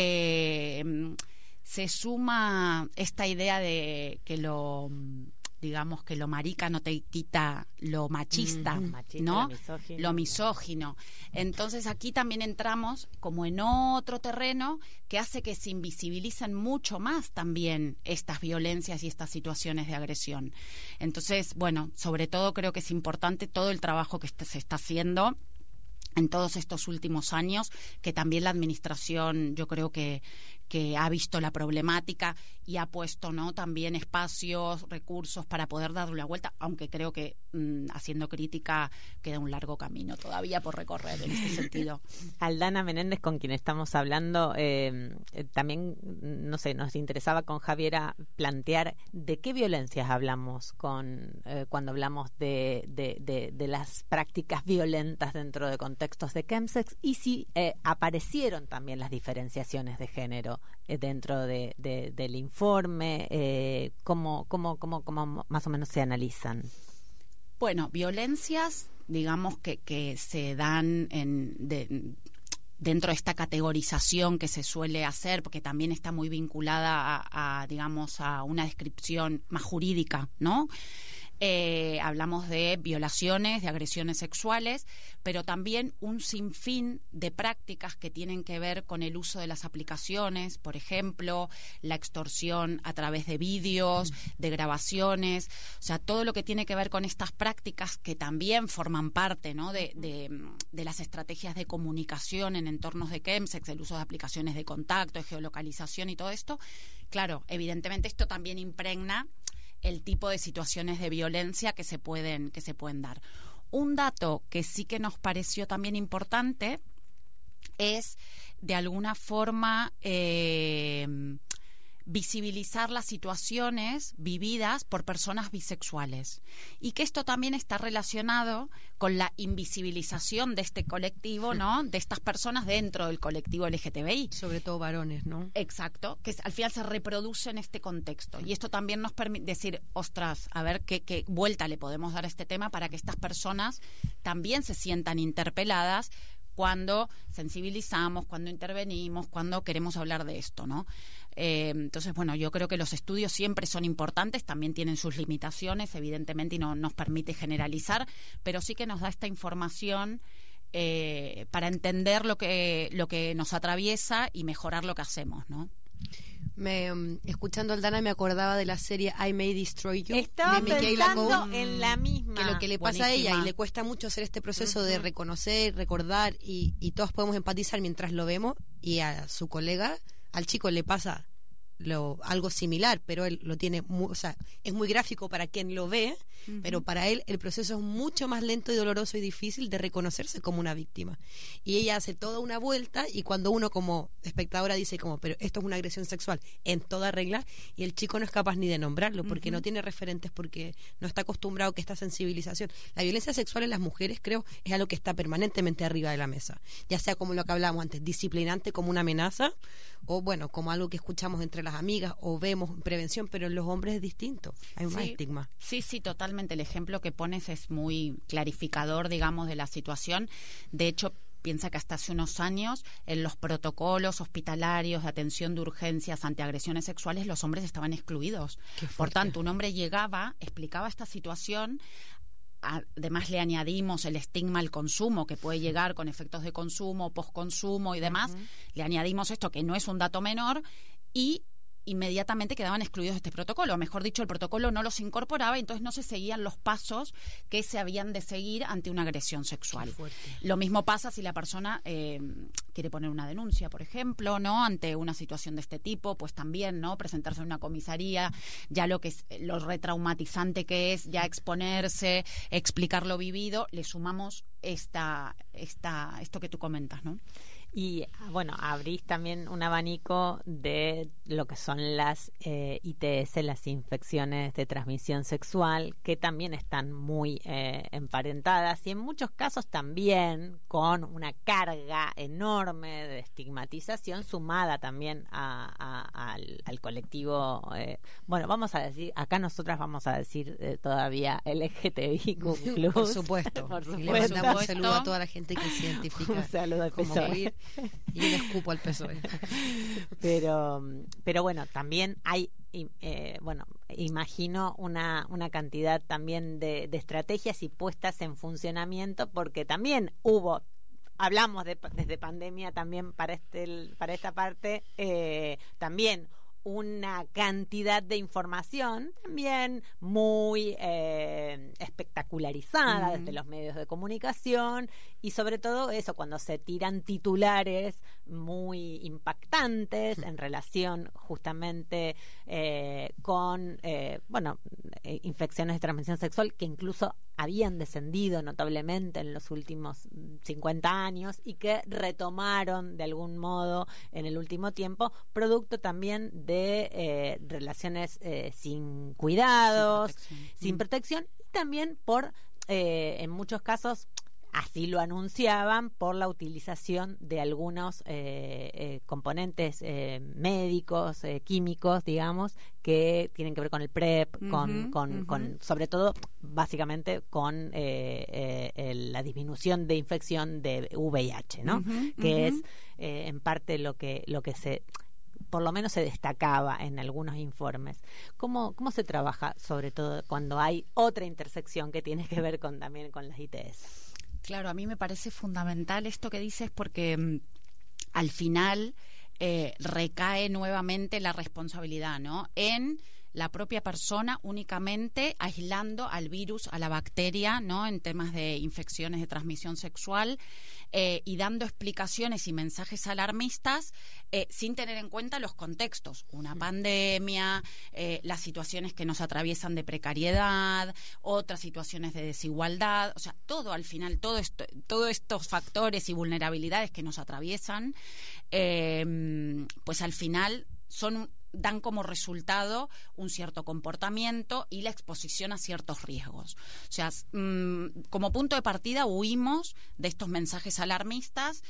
eh, se suma esta idea de que lo, digamos, que lo marica no te quita lo machista, Mm, machista, ¿no? lo misógino. Lo misógino. Entonces aquí también entramos como en otro terreno que hace que se invisibilicen mucho más también estas violencias y estas situaciones de agresión. Entonces, bueno, sobre todo creo que es importante todo el trabajo que este- se está haciendo en todos estos últimos años, que también la administración, yo creo que que ha visto la problemática y ha puesto, ¿no? También espacios, recursos para poder darle la vuelta, aunque creo que mmm, haciendo crítica queda un largo camino todavía por recorrer en este sentido. Aldana Menéndez, con quien estamos hablando, eh, eh, también, no sé, nos interesaba con Javiera plantear de qué violencias hablamos con eh, cuando hablamos de, de, de, de las prácticas violentas dentro de contextos de chemsex, y si eh, aparecieron también las diferenciaciones de género eh, dentro de, de, del informe, eh, cómo, cómo, cómo, cómo más o menos se analizan. Bueno, violencias digamos, que, que se dan en... De, dentro de esta categorización que se suele hacer, porque también está muy vinculada a, a digamos, a una descripción más jurídica, ¿no? Eh, hablamos de violaciones, de agresiones sexuales, pero también un sinfín de prácticas que tienen que ver con el uso de las aplicaciones, por ejemplo, la extorsión a través de vídeos, de grabaciones, o sea, todo lo que tiene que ver con estas prácticas que también forman parte, ¿no?, de, de, de las estrategias de comunicación en entornos de chemsex, el uso de aplicaciones de contacto, de geolocalización y todo esto. Claro, evidentemente esto también impregna el tipo de situaciones de violencia que se pueden que se pueden dar. Un dato que sí que nos pareció también importante es, de alguna forma, eh, visibilizar las situaciones vividas por personas bisexuales, y que esto también está relacionado con la invisibilización de este colectivo, ¿no?, de estas personas dentro del colectivo L G T B I. Sobre todo varones, ¿no? Exacto, que al final se reproduce en este contexto. Y esto también nos permite decir, ostras, a ver qué, qué vuelta le podemos dar a este tema para que estas personas también se sientan interpeladas cuando sensibilizamos, cuando intervenimos, cuando queremos hablar de esto, ¿no? Eh, entonces, bueno, yo creo que los estudios siempre son importantes, también tienen sus limitaciones, evidentemente, y no nos permite generalizar, pero sí que nos da esta información eh, para entender lo que, lo que nos atraviesa y mejorar lo que hacemos, ¿no? Me, um, escuchando a Aldana me acordaba de la serie I May Destroy You. Estaba de Michaela pensando Coel, en la misma. que lo que le pasa Buenísima. a ella, y le cuesta mucho hacer este proceso Uh-huh. de reconocer, recordar, y, y todos podemos empatizar mientras lo vemos, y a su colega, al chico, le pasa lo, algo similar, pero él lo tiene muy, o sea, es muy gráfico para quien lo ve, uh-huh. pero para él el proceso es mucho más lento y doloroso y difícil de reconocerse como una víctima. Y ella hace toda una vuelta, y cuando uno como espectadora dice como, pero esto es una agresión sexual en toda regla, y el chico no es capaz ni de nombrarlo porque uh-huh. no tiene referentes, porque no está acostumbrado, que esta sensibilización, la violencia sexual en las mujeres, creo, es algo que está permanentemente arriba de la mesa, ya sea como lo que hablábamos antes, disciplinante como una amenaza, o bueno, como algo que escuchamos entre las amigas o vemos en prevención, pero en los hombres es distinto, hay un sí, más estigma. Sí, sí, totalmente. El ejemplo que pones es muy clarificador, digamos, de la situación. De hecho, piensa que hasta hace unos años en los protocolos hospitalarios de atención de urgencias ante agresiones sexuales los hombres estaban excluidos. Por tanto, un hombre llegaba, explicaba esta situación. Además le añadimos el estigma al consumo, que puede llegar con efectos de consumo, posconsumo y demás. Uh-huh. Le añadimos esto, que no es un dato menor, y inmediatamente quedaban excluidos de este protocolo. Mejor dicho, el protocolo no los incorporaba, y entonces no se seguían los pasos que se habían de seguir ante una agresión sexual. Lo mismo pasa si la persona eh, quiere poner una denuncia, por ejemplo, ¿no?, ante una situación de este tipo, pues también, ¿no?, presentarse en una comisaría, ya lo que es lo retraumatizante que es ya exponerse, explicar lo vivido, le sumamos esta, esta, esto que tú comentas, ¿no? Y bueno, abrís también un abanico de lo que son las eh, I T S, las infecciones de transmisión sexual, que también están muy eh, emparentadas, y en muchos casos también con una carga enorme de estigmatización sumada también a, a, al, al colectivo, eh, bueno, vamos a decir, acá nosotras vamos a decir eh, todavía L G T B I Q plus. Por supuesto. Por supuesto. Y le mandamos un saludo a toda la gente que se identifica un saludo al como queer. Y un escupo al P S O E. Pero, pero bueno, también hay, eh, bueno, imagino una, una cantidad también de, de estrategias y puestas en funcionamiento, porque también hubo, hablamos de, desde pandemia también para este para esta parte, eh, también una cantidad de información también muy eh, espectacularizada mm. desde los medios de comunicación, y sobre todo eso, cuando se tiran titulares muy impactantes en relación justamente eh, con eh, bueno, eh, infecciones de transmisión sexual que incluso habían descendido notablemente en los últimos cincuenta años y que retomaron de algún modo en el último tiempo, producto también de eh, relaciones eh, sin cuidados, sin protección, sin protección, y también por, eh, en muchos casos, así lo anunciaban por la utilización de algunos eh, eh, componentes eh, médicos, eh, químicos, digamos, que tienen que ver con el PrEP, uh-huh, con, con, uh-huh. con, sobre todo, básicamente, con eh, eh, el, la disminución de infección de V I H, ¿no? Uh-huh, que uh-huh. es eh, en parte lo que lo que se por lo menos se destacaba en algunos informes. ¿Cómo, cómo se trabaja, sobre todo cuando hay otra intersección que tiene que ver con también con las I T S? Claro, a mí me parece fundamental esto que dices porque mm, al final eh, recae nuevamente la responsabilidad, ¿no? En la propia persona únicamente aislando al virus, a la bacteria, ¿no? En temas de infecciones de transmisión sexual eh, y dando explicaciones y mensajes alarmistas eh, sin tener en cuenta los contextos, una pandemia, eh, las situaciones que nos atraviesan de precariedad, otras situaciones de desigualdad, o sea, todo al final, todo esto, todos estos factores y vulnerabilidades que nos atraviesan, eh, pues al final son dan como resultado un cierto comportamiento y la exposición a ciertos riesgos. O sea, mmm, como punto de partida huimos de estos mensajes alarmistas,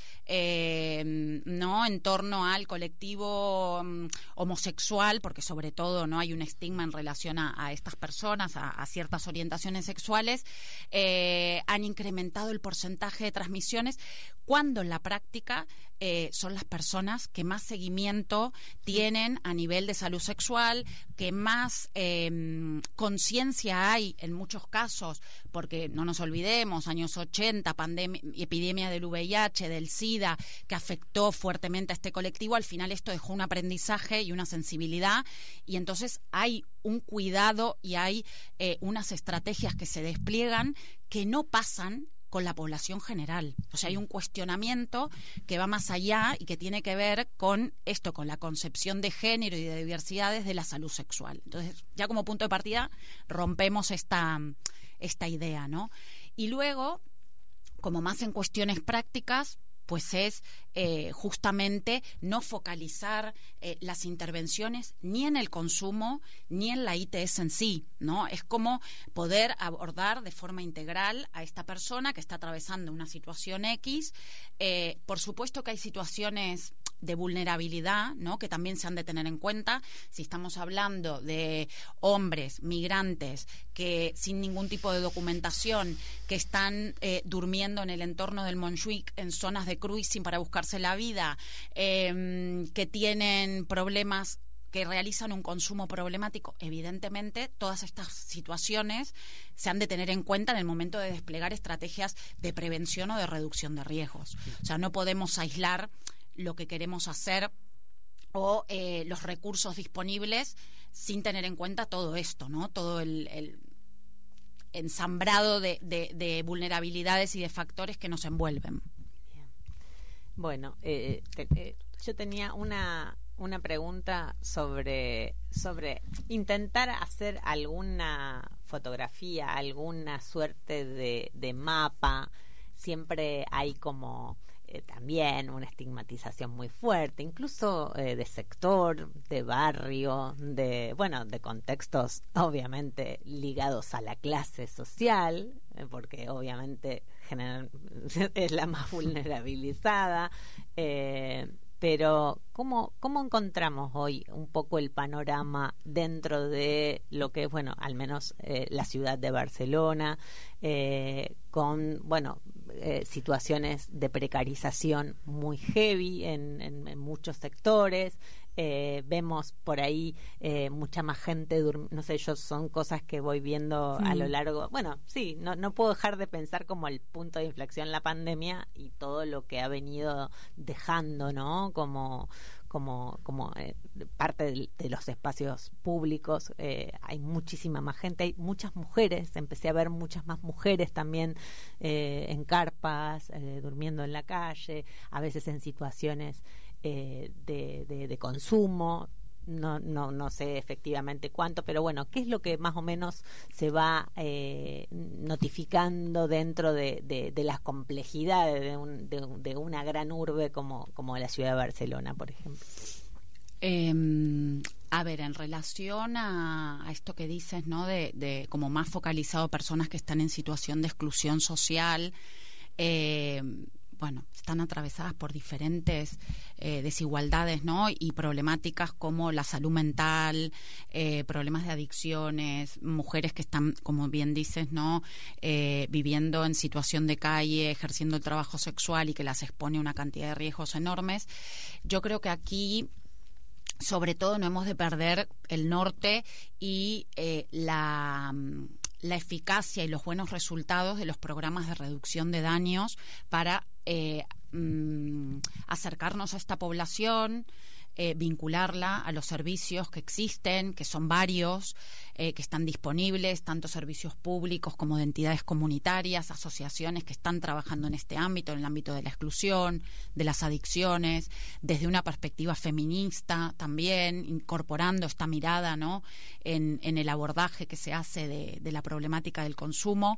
eh, no en torno al colectivo um, homosexual, porque sobre todo no hay un estigma en relación a, a estas personas, a, a ciertas orientaciones sexuales, eh, han incrementado el porcentaje de transmisiones, cuando en la práctica eh, son las personas que más seguimiento tienen a nivel de salud sexual, que más eh, conciencia hay en muchos casos, porque no nos olvidemos, años ochenta, pandemia, epidemia del V I H, del SIDA, que afectó fuertemente a este colectivo. Al final esto dejó un aprendizaje y una sensibilidad, y entonces hay un cuidado y hay eh, unas estrategias que se despliegan que no pasan con la población general. O sea, hay un cuestionamiento que va más allá y que tiene que ver con esto, con la concepción de género y de diversidades de la salud sexual. Entonces, ya como punto de partida, rompemos esta, esta idea, ¿no? Y luego, como más en cuestiones prácticas, pues es eh, justamente no focalizar eh, las intervenciones ni en el consumo ni en la I T S en sí, ¿no? Es como poder abordar de forma integral a esta persona que está atravesando una situación X. Eh, por supuesto que hay situaciones de vulnerabilidad, ¿no?, que también se han de tener en cuenta. Si estamos hablando de hombres migrantes que sin ningún tipo de documentación, que están eh, durmiendo en el entorno del Montjuic en zonas de cruising para buscarse la vida, eh, que tienen problemas, que realizan un consumo problemático, evidentemente todas estas situaciones se han de tener en cuenta en el momento de desplegar estrategias de prevención o de reducción de riesgos. O sea, no podemos aislar lo que queremos hacer o eh, los recursos disponibles sin tener en cuenta todo esto, ¿no? Todo el, el ensambrado de, de, de vulnerabilidades y de factores que nos envuelven. Bien. Bueno, eh, te, eh, yo tenía una una pregunta sobre sobre intentar hacer alguna fotografía, alguna suerte de, de mapa. Siempre hay como eh, también una estigmatización muy fuerte, incluso eh, de sector, de barrio, de bueno, de contextos obviamente ligados a la clase social, eh, porque obviamente general, es la más vulnerabilizada. Eh, Pero, ¿cómo, ¿cómo encontramos hoy un poco el panorama dentro de lo que es, bueno, al menos eh, la ciudad de Barcelona, eh, con, bueno, eh, situaciones de precarización muy heavy en, en, en muchos sectores? Eh, vemos por ahí eh, mucha más gente durm- no sé, yo son cosas que voy viendo mm. a lo largo, bueno, sí, no, no puedo dejar de pensar como el punto de inflexión la pandemia y todo lo que ha venido dejando, ¿no? Como como como eh, parte de, de los espacios públicos, eh, hay muchísima más gente, hay muchas mujeres, empecé a ver muchas más mujeres también eh, en carpas, eh, durmiendo en la calle, a veces en situaciones Eh, de, de, de consumo, no, no, no sé efectivamente cuánto, pero bueno, ¿qué es lo que más o menos se va eh, notificando dentro de, de, de las complejidades de, un, de, de una gran urbe como, como la ciudad de Barcelona, por ejemplo? Eh, a ver, en relación a, a esto que dices, ¿no?, de, de como más focalizado personas que están en situación de exclusión social, eh, bueno, están atravesadas por diferentes eh, desigualdades, ¿no? Y problemáticas como la salud mental, eh, problemas de adicciones, mujeres que están, como bien dices, ¿no? Eh, viviendo en situación de calle, ejerciendo el trabajo sexual y que las expone a una cantidad de riesgos enormes. Yo creo que aquí, sobre todo, no hemos de perder el norte y eh, la... la eficacia y los buenos resultados de los programas de reducción de daños para eh, mm, acercarnos a esta población, eh, vincularla a los servicios que existen, que son varios, eh, que están disponibles, tanto servicios públicos como de entidades comunitarias, asociaciones que están trabajando en este ámbito, en el ámbito de la exclusión, de las adicciones, desde una perspectiva feminista también, incorporando esta mirada, ¿no?, en, en el abordaje que se hace de, de la problemática del consumo.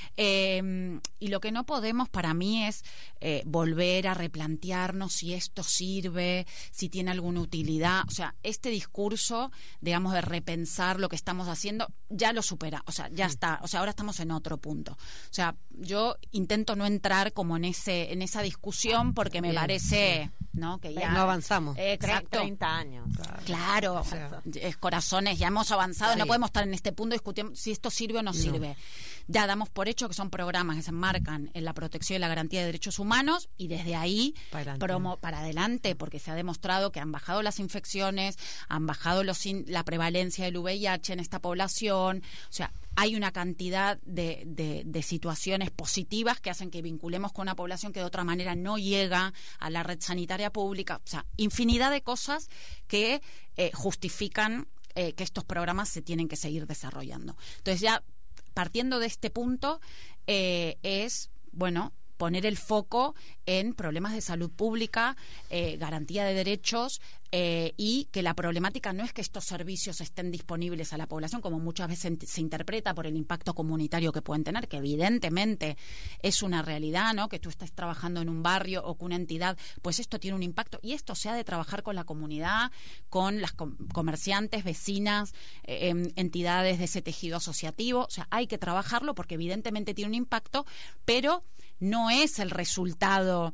Eh, y lo que no podemos, para mí, es eh, volver a replantearnos si esto sirve, si tiene alguna utilidad. O sea, este discurso, digamos, de repensar lo que estamos haciendo, ya lo supera, o sea, ya está, o sea, ahora estamos en otro punto. O sea, yo intento no entrar como en ese en esa discusión porque me Bien, parece, ¿no?, que ya no avanzamos. Exacto. treinta años. Claro, O sea, es corazones, ya hemos avanzado, sí. no podemos estar en este punto discutiendo si esto sirve o no sirve. Ya damos por hecho que son programas que se enmarcan en la protección y la garantía de derechos humanos y desde ahí Para adelante. promo, para adelante, porque se ha demostrado que han bajado las infecciones, han bajado los in, la prevalencia del V I H en esta población. O sea, hay una cantidad de, de, de situaciones positivas que hacen que vinculemos con una población que de otra manera no llega a la red sanitaria pública. O sea, infinidad de cosas que eh, justifican eh, que estos programas se tienen que seguir desarrollando. Entonces, ya partiendo de este punto, eh, es, bueno, poner el foco en problemas de salud pública, eh, garantía de derechos, eh, y que la problemática no es que estos servicios estén disponibles a la población, como muchas veces se interpreta por el impacto comunitario que pueden tener, que evidentemente es una realidad, ¿no?, que tú estés trabajando en un barrio o con una entidad, pues esto tiene un impacto, y esto se ha de trabajar con la comunidad, con las com- comerciantes, vecinas, eh, entidades de ese tejido asociativo. O sea, hay que trabajarlo porque evidentemente tiene un impacto, pero no es el resultado,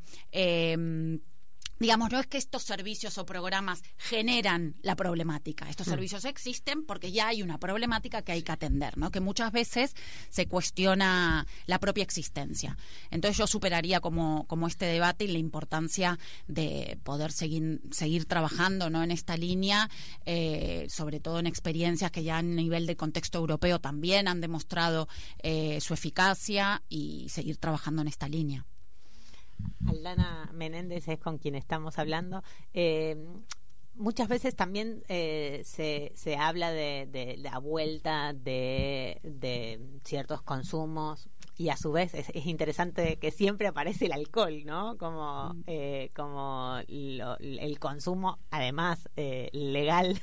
eh, digamos, no es que estos servicios o programas generan la problemática. Estos mm. servicios existen porque ya hay una problemática que hay que atender, ¿no?, que muchas veces se cuestiona la propia existencia. Entonces yo superaría como, como este debate y la importancia de poder seguir, seguir trabajando, ¿no?, en esta línea, eh, sobre todo en experiencias que ya a nivel del contexto europeo también han demostrado eh, su eficacia, y seguir trabajando en esta línea. Aldana Menéndez es con quien estamos hablando. Eh, muchas veces también eh, se, se habla de, de la vuelta de, de ciertos consumos, y a su vez es, es interesante que siempre aparece el alcohol, ¿no? Como, eh, como lo, el consumo, además, eh, legal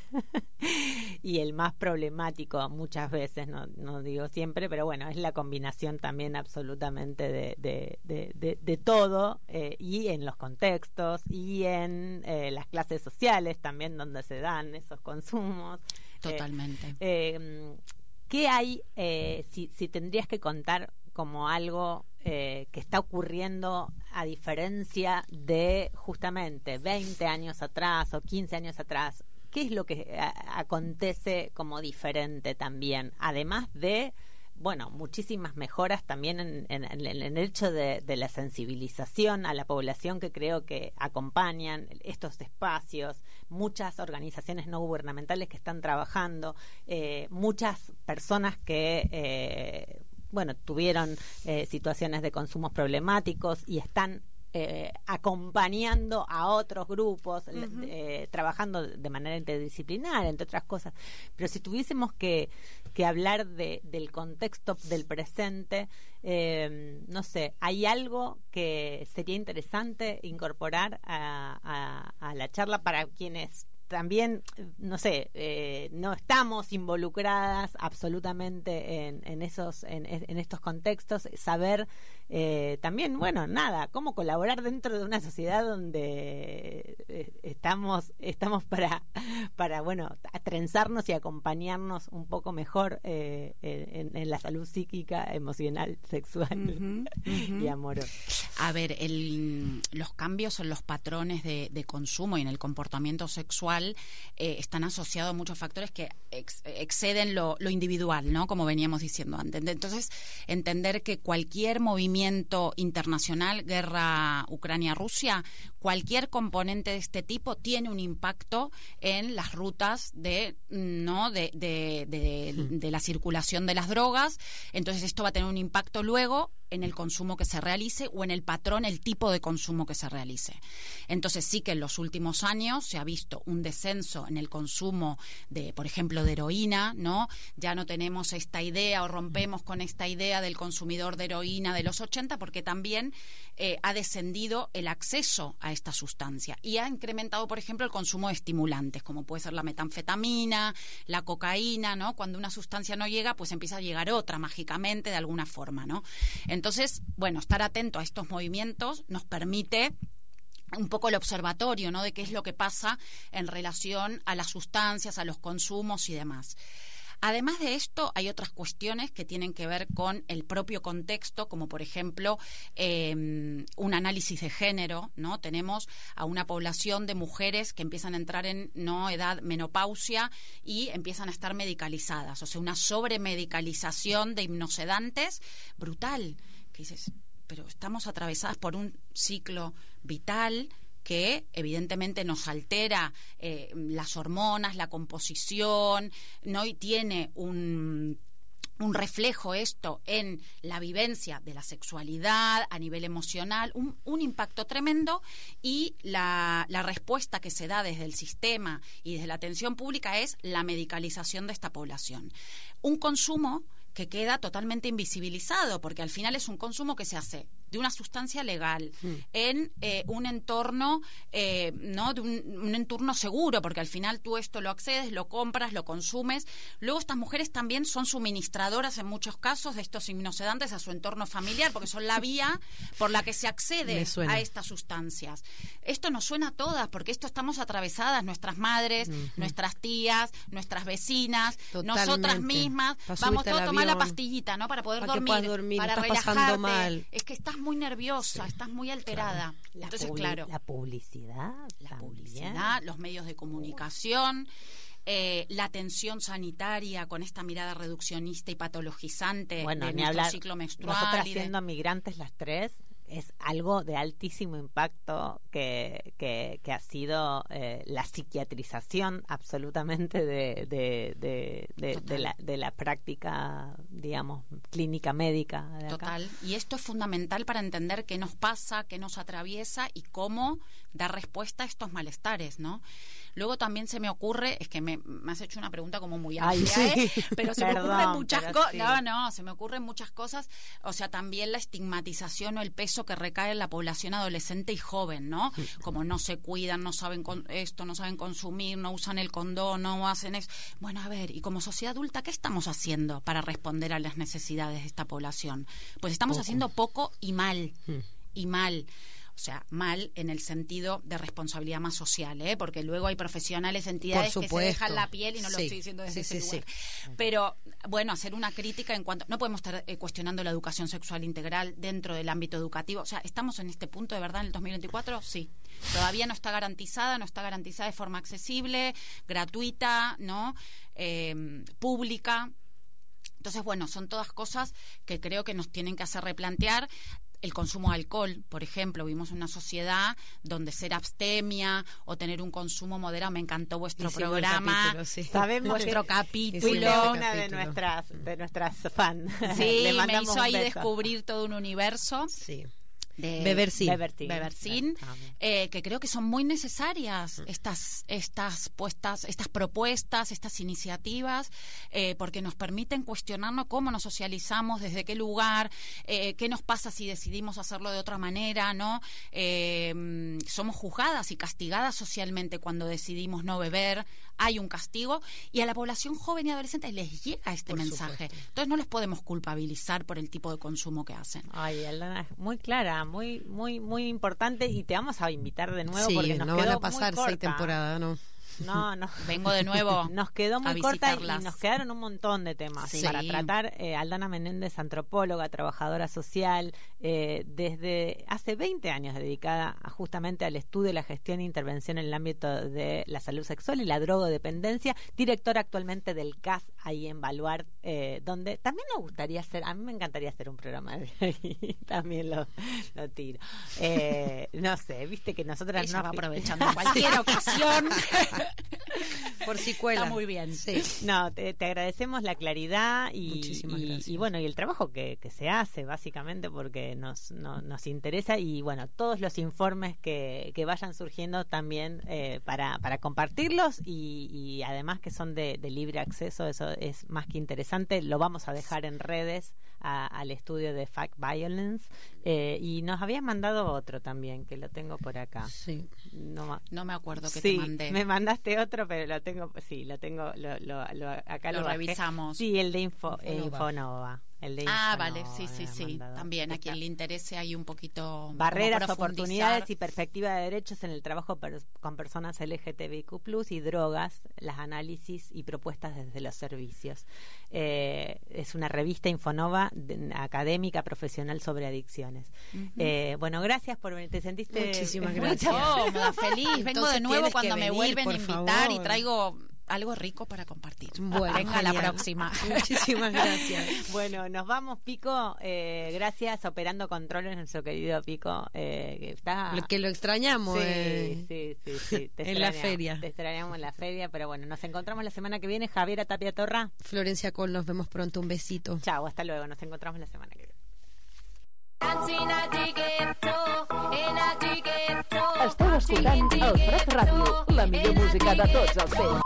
y el más problemático muchas veces, no, no digo siempre, pero bueno, es la combinación también absolutamente de, de, de, de, de todo, eh, y en los contextos y en eh, las clases sociales también donde se dan esos consumos. Totalmente. Eh, eh, ¿Qué hay, eh, si, si tendrías que contar como algo eh, que está ocurriendo a diferencia de justamente veinte años atrás o quince años atrás? ¿Qué es lo que a, acontece como diferente también? Además de, bueno, muchísimas mejoras también en, en, en el hecho de, de la sensibilización a la población, que creo que acompañan estos espacios, muchas organizaciones no gubernamentales que están trabajando, eh, muchas personas que eh, bueno, tuvieron eh, situaciones de consumos problemáticos y están eh, acompañando a otros grupos, uh-huh. eh, trabajando de manera interdisciplinaria, entre otras cosas. Pero si tuviésemos que, que hablar de, del contexto del presente, eh, no sé, ¿hay algo que sería interesante incorporar a, a, a la charla para quienes también, no sé, eh, no estamos involucradas absolutamente en, en esos, en, en estos contextos, saber eh, también, bueno, nada, cómo colaborar dentro de una sociedad donde eh, estamos, estamos para, para, bueno, trenzarnos y acompañarnos un poco mejor eh, en, en la salud psíquica, emocional, sexual uh-huh, uh-huh. y amorosa. A ver, el, los cambios en los patrones de, de consumo y en el comportamiento sexual eh, están asociados a muchos factores que ex, exceden lo, lo individual, ¿no? Como veníamos diciendo antes. Entonces, entender que cualquier movimiento internacional, guerra Ucrania-Rusia, cualquier componente de este tipo tiene un impacto en las rutas de, ¿no? de, de, de, de la circulación de las drogas. Entonces, esto va a tener un impacto luego en el consumo que se realice o en el patrón, el tipo de consumo que se realice. Entonces sí que en los últimos años se ha visto un descenso en el consumo de, por ejemplo, de heroína, ¿no? Ya no tenemos esta idea o rompemos con esta idea del consumidor de heroína de los ochenta porque también eh, ha descendido el acceso a esta sustancia y ha incrementado, por ejemplo, el consumo de estimulantes, como puede ser la metanfetamina, la cocaína, ¿no? Cuando una sustancia no llega, pues empieza a llegar otra mágicamente de alguna forma, ¿no? Entonces, bueno, estar atento a estos movimientos nos permite un poco el observatorio, ¿no? De qué es lo que pasa en relación a las sustancias, a los consumos y demás. Además de esto, hay otras cuestiones que tienen que ver con el propio contexto, como por ejemplo eh, un análisis de género, ¿no? Tenemos a una población de mujeres que empiezan a entrar en no edad menopausia y empiezan a estar medicalizadas, o sea, una sobremedicalización de hipnosedantes brutal, que dices, pero estamos atravesadas por un ciclo vital que evidentemente nos altera eh, las hormonas, la composición, ¿no? Y tiene un, un reflejo esto en la vivencia de la sexualidad a nivel emocional, un, un impacto tremendo, y la, la respuesta que se da desde el sistema y desde la atención pública es la medicalización de esta población. Un consumo que queda totalmente invisibilizado, porque al final es un consumo que se hace de una sustancia legal, mm. en eh, un entorno, eh, ¿no? De un, un entorno seguro, porque al final tú esto lo accedes, lo compras, lo consumes. Luego estas mujeres también son suministradoras en muchos casos de estos hipnosedantes a su entorno familiar, porque son la vía por la que se accede a estas sustancias. Esto nos suena a todas, porque esto estamos atravesadas, nuestras madres, mm-hmm. nuestras tías, nuestras vecinas, totalmente. Nosotras mismas, Pasó vamos todos a tomar la pastillita, ¿no? Para poder para dormir, dormir, para relajarte. Mal. Es que estás muy nerviosa, sí. estás muy alterada. Claro. Entonces, publi- claro. La publicidad. La también. publicidad, los medios de comunicación, eh, la atención sanitaria con esta mirada reduccionista y patologizante bueno, de ni nuestro hablar, ciclo menstrual. Nosotras y de... siendo migrantes las tres, es algo de altísimo impacto que, que, que ha sido eh, la psiquiatrización absolutamente de, de, de, de, de, la, de la práctica, digamos, clínica médica de acá. Total. Y esto es fundamental para entender qué nos pasa, qué nos atraviesa y cómo dar respuesta a estos malestares, ¿no? Luego también se me ocurre, es que me, me has hecho una pregunta como muy amplia, Ay, sí. ¿eh? Pero se Perdón, me ocurren muchas cosas. sí. No, no, se me ocurren muchas cosas. O sea, también la estigmatización o el peso que recae en la población adolescente y joven, ¿no? Como no se cuidan, no saben con esto, no saben consumir, no usan el condón, no hacen eso. Bueno, a ver, y como sociedad adulta, ¿qué estamos haciendo para responder a las necesidades de esta población? Pues estamos poco. haciendo poco y mal, hmm. y mal. O sea, mal en el sentido de responsabilidad más social, ¿eh? Porque luego hay profesionales, entidades que se dejan la piel y no sí, lo estoy diciendo desde sí, ese sí, lugar. Sí. Pero, bueno, hacer una crítica en cuanto... No podemos estar eh, cuestionando la educación sexual integral dentro del ámbito educativo. O sea, ¿estamos en este punto de verdad en el dos mil veinticuatro? Sí. Todavía no está garantizada, no está garantizada de forma accesible, gratuita, ¿no? Eh, pública. Entonces, bueno, son todas cosas que creo que nos tienen que hacer replantear. El consumo de alcohol, por ejemplo, vivimos en una sociedad donde ser abstemia o tener un consumo moderado, me encantó vuestro Hicimos programa, capítulo, sí. Sabemos vuestro capítulo, Fuiste una de nuestras de nuestras fans. Sí, Le me hizo ahí beso. descubrir todo un universo. Sí. de Bebersin. Bebersin. Bebersin, eh, que creo que son muy necesarias estas estas puestas, estas propuestas, estas iniciativas, eh, porque nos permiten cuestionarnos cómo nos socializamos, desde qué lugar, eh, qué nos pasa si decidimos hacerlo de otra manera, ¿no? Eh, somos juzgadas y castigadas socialmente cuando decidimos no beber, hay un castigo, y a la población joven y adolescente les llega este Por mensaje. supuesto. Entonces no los podemos culpabilizar por el tipo de consumo que hacen. Ay, Aldana, muy clara, muy muy muy importante, y te vamos a invitar de nuevo Sí, porque nos no quedó van a muy pasar corta. seis temporadas, ¿no? No, no. Vengo de nuevo Nos quedó muy a corta y visitarlas. nos quedaron un montón de temas Sí. para tratar. Eh, Aldana Menéndez, antropóloga, trabajadora social, eh, desde hace veinte años dedicada a, justamente al estudio, la gestión e intervención en el ámbito de la salud sexual y la drogodependencia, directora actualmente del C A S ahí en Baluarte, eh, donde también nos gustaría hacer, a mí me encantaría hacer un programa de ahí, también lo, lo tiro. Eh, no sé, viste que nosotras Ella no va aprovechando en cualquier ocasión. Por si cuela. Está muy bien. Sí. No, te, te agradecemos la claridad y, Muchísimas y, gracias. y bueno, y el trabajo que, que se hace básicamente porque nos, no, nos interesa, y bueno, todos los informes que, que vayan surgiendo también eh, para, para compartirlos, y, y además que son de, de libre acceso, eso es más que interesante. Lo vamos a dejar en redes a, al estudio de Fact Violence, eh, y nos habías mandado otro también, que lo tengo por acá. Sí. No, ma- No me acuerdo que sí, te mandé. me mandaste otro, pero lo tengo, sí, lo tengo, lo, lo, lo- acá lo, Lo bajé. revisamos. Sí, el de Info, Infonova. Infonova. El de Ah, Infonova vale, sí, sí, me ha sí. mandado. También a Está. quien le interese hay un poquito Barreras, como profundizar. oportunidades y perspectiva de derechos en el trabajo per- con personas L G T B I Q plus, y drogas, las análisis y propuestas desde los servicios. Eh, es una revista Infonova de- académica profesional sobre adicciones. Ujú. Eh, bueno, gracias por venir. ¿Te sentiste? Muchísimas mucha- gracias. Cómoda, feliz. Vengo Entonces de nuevo tienes cuando que me venir, vuelven a por invitar favor. y traigo algo rico para compartir. Bueno, Venga la genial. próxima. Muchísimas gracias. Bueno, nos vamos, Pico. Eh, gracias, operando controles, nuestro querido Pico. Eh, que está. Lo que lo extrañamos. Sí, eh. sí, sí, sí. Te En la extrañamos, feria. Te extrañamos en la feria, pero bueno, nos encontramos la semana que viene. Javiera Tapia Torra. Florencia Col, nos vemos pronto. Un besito. Chao, hasta luego. Nos encontramos la semana que viene. Esteu escoltant el Prat Ràdio, la millor música de tots els temps.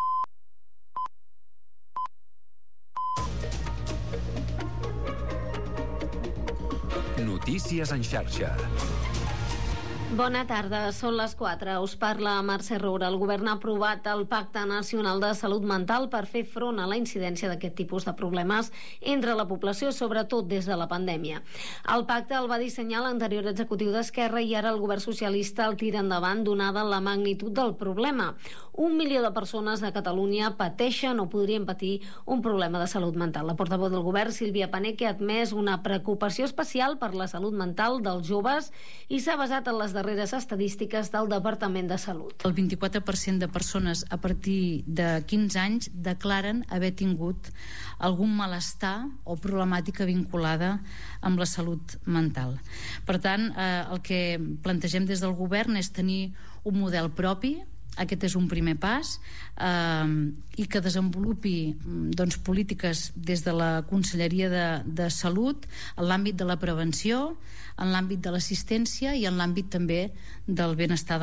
Notícies en xarxa. Bona tarda, són les quatre. Us parla Mercè Roura. El govern ha aprovat el Pacte Nacional de Salut Mental per fer front a la incidència d'aquest tipus de problemes entre la població, sobretot des de la pandèmia. El pacte el va dissenyar l'anterior executiu d'Esquerra i ara el govern socialista el tira endavant donada la magnitud del problema. Un milió de persones a Catalunya pateixen o podrien patir un problema de salut mental. La portaveu del govern, Sílvia Paneque, ha admès una preocupació especial per la salut mental dels joves i s'ha basat en les darreres estadístiques del Departament de Salut. El vint-i-quatre per cent de persones a partir de quinze anys declaren haver tingut algun malestar o problemàtica vinculada amb la salut mental. Per tant, eh, el que plantegem des del govern és tenir un model propi. Aquest és un primer pas, eh, i que desenvolupi doncs, polítiques des de la Conselleria de, de Salut en l'àmbit de la prevenció, en l'àmbit de l'assistència i en l'àmbit també del benestar de